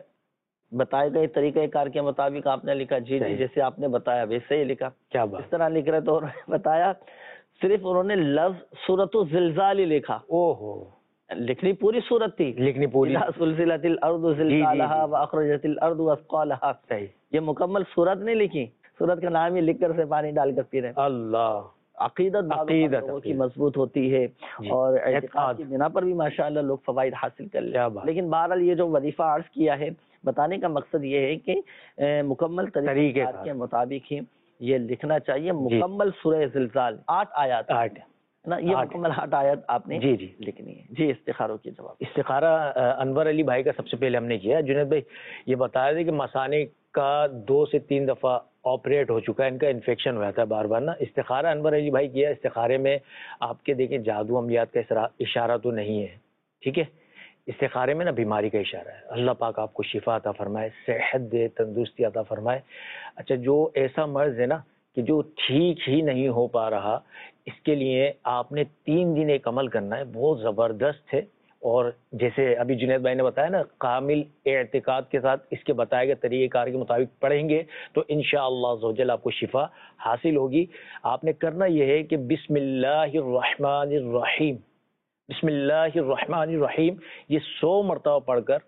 بتائے گئے طریقہ کار کے مطابق آپ نے لکھا. جی جی جیسے آپ نے بتایا ویسے ہی لکھا.
کیا بات،
اس طرح لکھ رہے تو انہوں نے بتایا صرف انہوں نے لفظ سورۃ الزلزال ہی لکھا.
او ہو،
لکھنی پوری صورت تھی،
لکھنی پوری
زلزلت الارض زلزالها واخرجت الارض اثقالها.
صحیح.
یہ مکمل صورت نہیں لکھی، صورت کا نام ہی لکھ کر سے پانی ڈال کر پی رہے.
اللہ،
عقیدت عقیدت لوگوں کی مضبوط ہوتی ہے اور اعتقاد کی بنا پر بھی ماشاءاللہ لوگ فوائد حاصل کر لیں. لیکن بہرحال یہ جو وظیفہ عرض کیا ہے بتانے کا مقصد یہ ہے کہ مکمل طریقے کے مطابق ہی یہ لکھنا چاہیے. مکمل سورہ زلزال آٹھ آیات
آٹھ
نا، یہ مکمل آٹھ آیات آپ نے
جی جی
لکھنی ہے. جی استخاروں کی جواب.
استخارہ انور علی بھائی کا سب سے پہلے ہم نے کیا. جنید بھائی یہ بتایا تھا کہ مثانے کا دو سے تین دفعہ آپریٹ ہو چکا ہے، ان کا انفیکشن ہوا تھا بار بار نا. استخارہ انور علی بھائی کیا. استخارے میں آپ کے دیکھیں جادو عملیات کا اشارہ تو نہیں ہے، ٹھیک ہے. استخارے میں نا بیماری کا اشارہ ہے. اللہ پاک آپ کو شفا عطا فرمائے، صحت دے، تندرستی عطا فرمائے. اچھا جو ایسا مرض ہے نا کہ جو ٹھیک ہی نہیں ہو پا رہا، اس کے لیے آپ نے تین دن ایک عمل کرنا ہے، بہت زبردست ہے. اور جیسے ابھی جنید بھائی نے بتایا نا، کامل اعتقاد کے ساتھ اس کے بتائے گئے طریقہ کار کے مطابق پڑھیں گے تو انشاءاللہ عز و جل آپ کو شفا حاصل ہوگی. آپ نے کرنا یہ ہے کہ بسم اللہ الرحمن الرحیم، بسم اللہ الرحمن الرحیم یہ سو مرتبہ پڑھ کر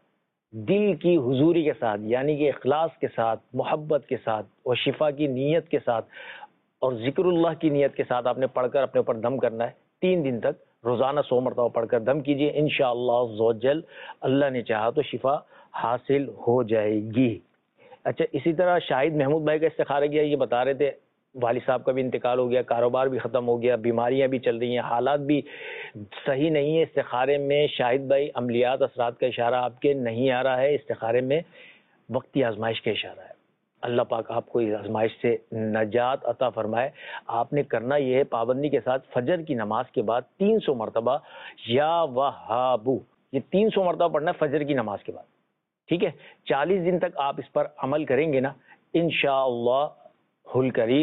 دل کی حضوری کے ساتھ، یعنی کہ اخلاص کے ساتھ، محبت کے ساتھ اور شفا کی نیت کے ساتھ اور ذکر اللہ کی نیت کے ساتھ آپ نے پڑھ کر اپنے اوپر دم کرنا ہے. تین دن تک روزانہ سو مرتبہ پڑھ کر دم کیجیے، انشاءاللہ عز و جل اللہ نے چاہا تو شفا حاصل ہو جائے گی. اچھا اسی طرح شاہد محمود بھائی کا استخارہ کیا. یہ بتا رہے تھے والد صاحب کا بھی انتقال ہو گیا، کاروبار بھی ختم ہو گیا، بیماریاں بھی چل رہی ہیں، حالات بھی صحیح نہیں ہے. استخارے میں شاہد بھائی عملیات اثرات کا اشارہ آپ کے نہیں آ رہا ہے، استخارے میں وقتی آزمائش کا اشارہ ہے. اللہ پاک آپ کو اس آزمائش سے نجات عطا فرمائے. آپ نے کرنا یہ ہے پابندی کے ساتھ فجر کی نماز کے بعد تین سو مرتبہ یا وہابو، یہ تین سو مرتبہ پڑھنا ہے فجر کی نماز کے بعد، ٹھیک ہے. چالیس دن تک آپ اس پر عمل کریں گے نا، انشاءاللہ الکریم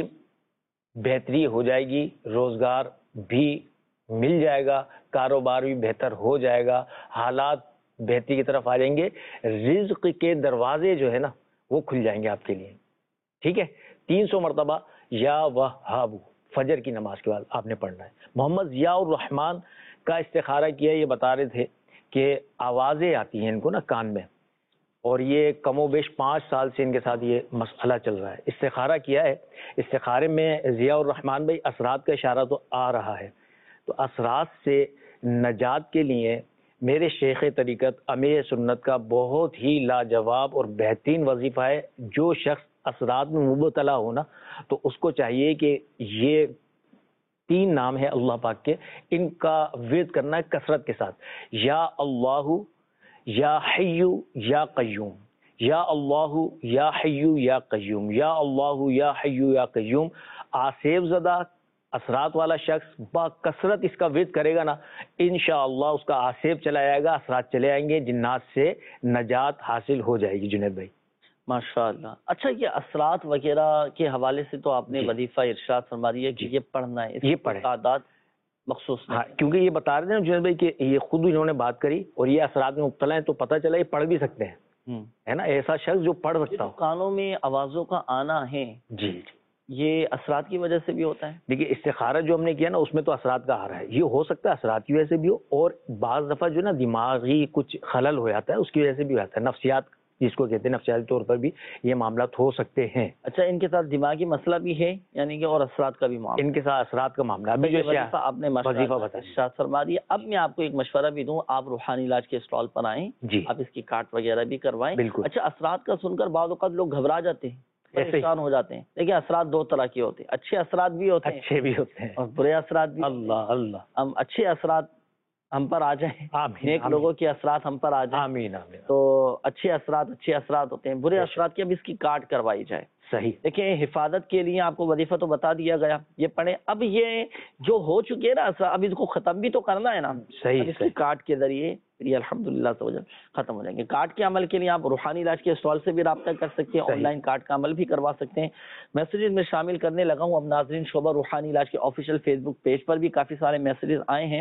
بہتری ہو جائے گی، روزگار بھی مل جائے گا، کاروبار بھی بہتر ہو جائے گا، حالات بہتری کی طرف آ جائیں گے، رزق کے دروازے جو ہے نا وہ کھل جائیں گے آپ کے لیے، ٹھیک ہے. تین سو مرتبہ یا وہابو فجر کی نماز کے بعد آپ نے پڑھنا ہے. محمد ضیاء الرحمان کا استخارہ کیا. یہ بتا رہے تھے کہ آوازیں آتی ہیں ان کو نا کان میں، اور یہ کم و بیش پانچ سال سے ان کے ساتھ یہ مسئلہ چل رہا ہے. استخارہ کیا ہے. استخارے میں ضیاء الرحمان بھائی اثرات کا اشارہ تو آ رہا ہے، تو اثرات سے نجات کے لیے میرے شیخ طریقت امیر سنت کا بہت ہی لاجواب اور بہترین وظیفہ ہے. جو شخص اثرات میں مبتلا ہو نا تو اس کو چاہیے کہ یہ تین نام ہے اللہ پاک کے، ان کا ورد کرنا ہے کثرت کے ساتھ. یا اللہ، یا حیو یا قیوم، یا اللہ یا حیو یا قیوم، یا اللہ یا حیو یا قیوم، آصیب زدہ اثرات والا شخص با کثرت اس کا ورد کرے گا نا، انشاءاللہ اس کا آصیب چلا جائے گا، اثرات چلے آئیں گے، جنات سے نجات حاصل ہو جائے گی جنید بھائی۔
ماشاءاللہ۔ اچھا یہ اثرات وغیرہ کے حوالے سے تو آپ نے
جی
وظیفہ ارشاد فرما دیا کہ یہ پڑھنا ہے، اس
یہ
کی
پڑھیں،
تعداد مخصوص
ہاں
نہیں۔
کیونکہ یہ بتا رہے ہیں جنید بھائی کہ یہ خود انہوں نے بات کری اور یہ اثرات میں مبتلا ہیں، تو پتہ چلا یہ پڑھ بھی سکتے ہیں،
ہوں۔
ہے نا، ایسا شخص جو پڑھ
یہ
سکتا
جو
ہو۔
کانوں میں آوازوں کا آنا ہے
جی
یہ اثرات کی وجہ سے بھی ہوتا ہے؟
دیکھیے استخارہ جو ہم نے کیا نا اس میں تو اثرات کا آ رہا ہے، یہ ہو سکتا ہے اثرات کی وجہ سے بھی ہو، اور بعض دفعہ جو نا دماغی کچھ خلل ہو جاتا ہے اس کی وجہ سے بھی ہو جاتا ہے، نفسیات جس کو کہتے ہیں، نفسیاتی طور پر بھی یہ معاملات ہو سکتے ہیں۔
اچھا ان کے ساتھ دماغی مسئلہ بھی ہے یعنی کہ اور اثرات کا بھی معاملہ؟
ان کے ساتھ اثرات کا معاملہ ابھی جو
وظیفہ آپ نے
وظیفہ
مشورہ
بتا
ارشاد فرما دیا۔ اب میں آپ کو ایک مشورہ بھی دوں، آپ روحانی علاج کے اسٹال پر آئیں،
جی
آپ اس کی کاٹ وغیرہ بھی کروائیں۔
بالکل۔
اچھا اثرات کا سن کر بعض اوقات لوگ گھبرا جاتے ہیں، پریشان ہو جاتے ہیں، لیکن اثرات دو طرح کے ہوتے ہیں، اچھے اثرات بھی ہوتے ہیں
اچھے بھی ہوتے ہیں
اور برے اثرات بھی۔
اللہ اللہ،
ہم اچھے اثرات ہم پر آ جائیں،
آمین
نیک لوگوں کے اثرات ہم پر آ جائیں،
آمین آمین،
تو اچھے اثرات اچھے اثرات ہوتے ہیں، برے اثرات کی اب اس کی کاٹ کروائی جائے۔
صحیح۔
دیکھیں حفاظت کے لیے آپ کو وظیفہ تو بتا دیا گیا، یہ پڑھیں۔ اب یہ جو ہو چکے نا اثرات، اب اس کو ختم بھی تو کرنا ہے نا،
صحیح
اب اس کی کاٹ کے ذریعے یہ الحمدللہ سے ختم ہو جائیں گے۔ کارڈ کے عمل کے لیے آپ روحانی علاج کے اسٹال سے بھی رابطہ کر سکتے ہیں، آن لائن کارڈ کا عمل بھی کروا سکتے ہیں۔ میسیجز میں شامل کرنے لگا ہوں اب ناظرین، شعبہ روحانی علاج کے آفیشیل فیس بک پیج پر بھی کافی سارے میسیجز آئے ہیں،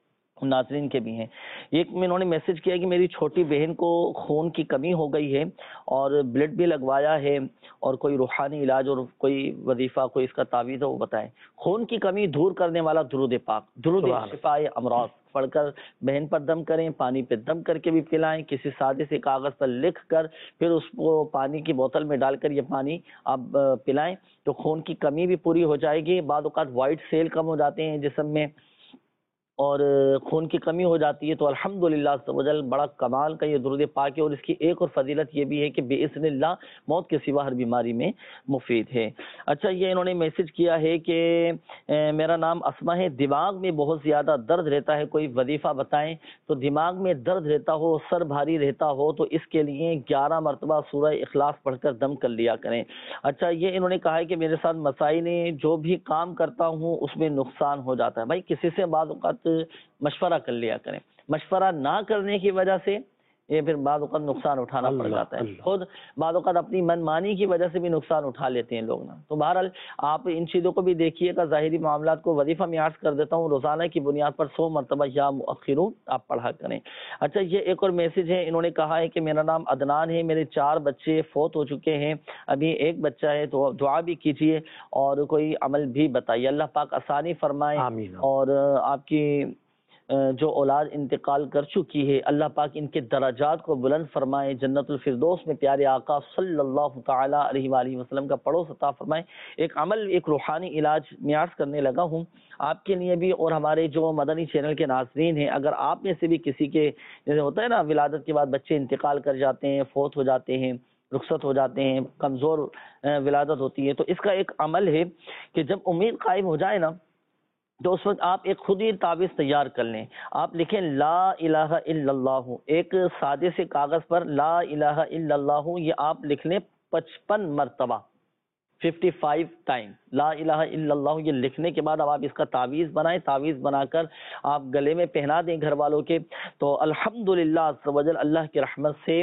ناظرین کے بھی ہیں۔ ایک میں انہوں نے میسج کیا کہ میری چھوٹی بہن کو خون کی کمی ہو گئی ہے اور بلڈ بھی لگوایا ہے، اور کوئی روحانی علاج اور کوئی وظیفہ کوئی اس کا تعویذ ہے وہ بتائیں۔ خون کی کمی دور کرنے والا درود پاک، درود شفاء امراض پڑھ کر بہن پر دم کریں، پانی پہ دم کر کے بھی پلائیں، کسی سادے سے کاغذ پر لکھ کر پھر اس کو پانی کی بوتل میں ڈال کر یہ پانی آپ پلائیں تو خون کی کمی بھی پوری ہو جائے گی۔ بعض اوقات وائٹ سیل کم ہو جاتے ہیں جسم میں اور خون کی کمی ہو جاتی ہے، تو الحمدللہ سبحان بڑا کمال کا یہ درود پاک ہے، اور اس کی ایک اور فضیلت یہ بھی ہے کہ باذن اللہ موت کے سوا ہر بیماری میں مفید ہے۔ اچھا یہ انہوں نے میسج کیا ہے کہ میرا نام اسما ہے، دماغ میں بہت زیادہ درد رہتا ہے، کوئی وظیفہ بتائیں۔ تو دماغ میں درد رہتا ہو، سر بھاری رہتا ہو تو اس کے لیے گیارہ مرتبہ سورہ اخلاص پڑھ کر دم کر لیا کریں۔ اچھا یہ انہوں نے کہا ہے کہ میرے ساتھ مسائل نے جو بھی کام کرتا ہوں اس میں نقصان ہو جاتا ہے۔ بھائی کسی سے بعض اوقات مشورہ کر لیا کریں، مشورہ نہ کرنے کی وجہ سے یہ پھر بعض اوقات نقصان اٹھانا پڑ جاتا ہے، خود بعض اوقات اپنی من مانی کی وجہ سے بھی نقصان اٹھا لیتے ہیں لوگ نا۔ تو بہرحال آپ ان چیزوں کو بھی دیکھیے گا، ظاہری معاملات کو وظیفہ میں عرض کر دیتا ہوں، روزانہ کی بنیاد پر سو مرتبہ یا مؤخرون آپ پڑھا کریں۔ اچھا یہ ایک اور میسج ہے، انہوں نے کہا ہے کہ میرا نام عدنان ہے، میرے چار بچے فوت ہو چکے ہیں، ابھی ایک بچہ ہے، تو دعا بھی کیجیے اور کوئی عمل بھی بتائیے، اللہ پاک آسانی فرمائے، اور آپ کی جو اولاد انتقال کر چکی ہے اللہ پاک ان کے درجات کو بلند فرمائے، جنت الفردوس میں پیارے آقا صلی اللہ تعالی علیہ وآلہ وسلم کا پڑوس عطا فرمائے۔ ایک عمل ایک روحانی علاج میں عرض کرنے لگا ہوں آپ کے لیے بھی اور ہمارے جو مدنی چینل کے ناظرین ہیں، اگر آپ میں سے بھی کسی کے جیسے ہوتا ہے نا ولادت کے بعد بچے انتقال کر جاتے ہیں، فوت ہو جاتے ہیں، رخصت ہو جاتے ہیں، کمزور ولادت ہوتی ہے، تو اس کا ایک عمل ہے کہ جب امید قائم ہو جائے نا تو اس وقت آپ ایک خود ہی تعویذ تیار کر لیں۔ آپ لکھیں لا الہ الا اللہ، ایک سادے سے کاغذ پر لا الہ الا اللہ، یہ آپ لکھ لیں پچپن مرتبہ، ففٹی فائیو ٹائم لا الہ الا اللہ۔ یہ لکھنے کے بعد اب آپ اس کا تعویذ بنائیں، تعویذ بنا کر آپ گلے میں پہنا دیں گھر والوں کے، تو الحمدللہ عز و جل اللہ کی رحمت سے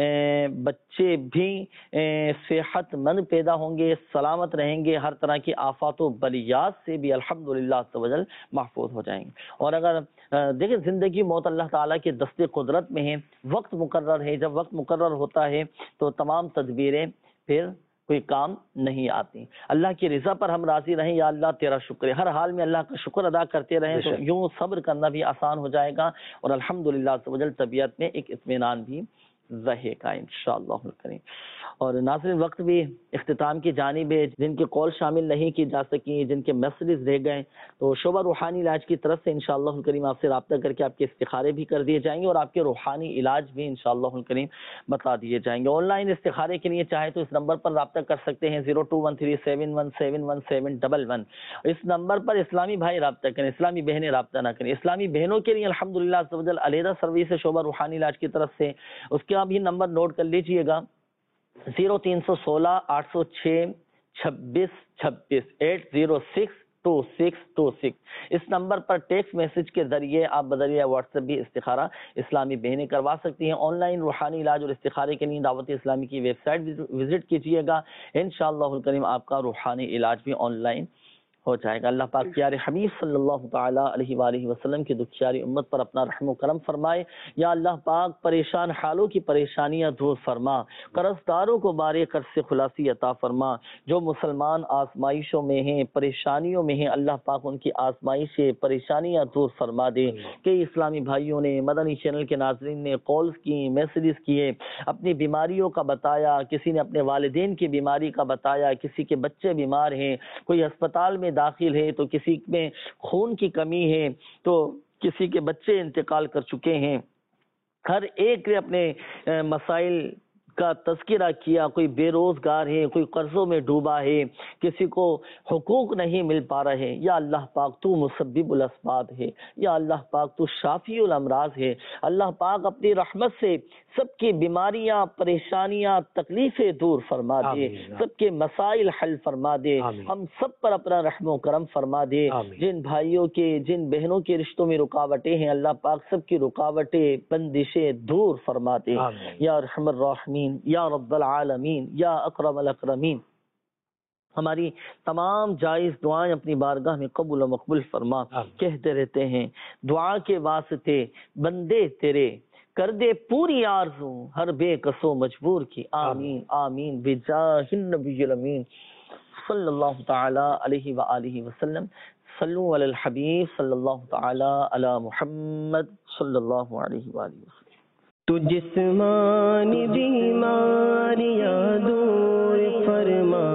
بچے بھی صحت مند پیدا ہوں گے، سلامت رہیں گے، ہر طرح کی آفات و بلیات سے بھی الحمدللہ عز و جل محفوظ ہو جائیں گے۔ اور اگر دیکھیں زندگی موت اللہ تعالیٰ کے دست قدرت میں ہے، وقت مقرر ہے، جب وقت مقرر ہوتا ہے تو تمام تدبیریں پھر کوئی کام نہیں آتی۔ اللہ کی رضا پر ہم راضی رہیں، یا اللہ تیرا شکر ہے، ہر حال میں اللہ کا شکر ادا کرتے رہیں تو یوں صبر کرنا بھی آسان ہو جائے گا، اور الحمدللہ عز و جل طبیعت میں ایک اطمینان بھی رہے گا انشاءاللہ الکریم۔ اور ناظرین وقت بھی اختتام کی جانب ہے، جن کے کال شامل نہیں کی جا سکی، جن کے میسیجز رہ گئے، تو شعبہ روحانی علاج کی طرف سے انشاءاللہ الکریم آپ سے رابطہ کر کے آپ کے استخارے بھی کر دیے جائیں گے اور آپ کے روحانی علاج بھی انشاءاللہ الکریم بتا دیے جائیں گے۔ آن لائن استخارے کے لیے چاہے تو اس نمبر پر رابطہ کر سکتے ہیں zero two one three seven one seven one seven double one. اس نمبر پر اسلامی بھائی رابطہ کریں، اسلامی بہنیں رابطہ نہ کریں۔ اسلامی بہنوں کے لیے الحمدللہ عز و جل علیحدہ سروس ہے شعبہ روحانی علاج کی طرف سے، اس کا بھی نمبر نوٹ کر لیجئے گا زیرو تین سو سولہ آٹھ سو چھ چھبیس چھبیس eight zero six two six two six. اس نمبر پر ٹیکسٹ میسج کے ذریعے آپ بذریعہ واٹس ایپ بھی استخارہ اسلامی بہنیں کروا سکتی ہیں۔ آن لائن روحانی علاج اور استخارے کے لیے دعوت اسلامی کی ویب سائٹ وزٹ کیجیے گا، انشاءاللہ الکریم آپ کا روحانی علاج بھی آن لائن ہو جائے گا۔ اللہ پاک پیارے حبیب صلی اللہ تعالیٰ علیہ وآلہ وسلم کی دکھیاری امت پر اپنا رحم و کرم فرمائے۔ یا اللہ پاک پریشان حالوں کی پریشانیاں دور فرما، قرض داروں کو بارے قرض سے خلاصی عطا فرما، جو مسلمان آزمائشوں میں ہیں پریشانیوں میں ہیں اللہ پاک ان کی آزمائشیں پریشانیاں دور فرما دے۔ کئی اسلامی بھائیوں نے مدنی چینل کے ناظرین نے کالز کی، میسیجز کیے، اپنی بیماریوں کا بتایا، کسی نے اپنے والدین کی بیماری کا بتایا، کسی کے بچے بیمار ہیں، کوئی ہسپتال میں داخل ہے تو کسی میں خون کی کمی ہے تو کسی کے بچے انتقال کر چکے ہیں۔ ہر ایک نے اپنے مسائل کا تذکرہ کیا، کوئی بے روزگار ہے، کوئی قرضوں میں ڈوبا ہے، کسی کو حقوق نہیں مل پا رہے۔ یا اللہ پاک تو مسبب الاسباب ہے، یا اللہ پاک تو شافی الامراض ہے۔ اللہ پاک اپنی رحمت سے سب کی بیماریاں پریشانیاں تکلیفیں دور فرما دے، سب کے مسائل حل فرما دے، ہم سب پر اپنا رحم و کرم فرما دے۔ جن بھائیوں کے جن بہنوں کے رشتوں میں رکاوٹیں ہیں اللہ پاک سب کی رکاوٹیں بندشیں دور فرما دے۔ یا ارحم الراحمین، یا رب العالمین، یا اکرم الاکرمین۔ ہماری تمام جائز دعائیں اپنی بارگاہ میں قبول و مقبول فرما۔ کہتے رہتے ہیں دعا کے واسطے بندے تیرے کر دے پوری آرزو ہر بے کسو مجبور کی، آمین آمین بجاہ النبی الامین صلی اللہ تعالی علیہ وآلہ وسلم۔ صلو علی الحبیب صلی اللہ تعالی علی محمد صلی اللہ علیہ وآلہ وسلم۔
تو جسمانی بیماریاں دور فرما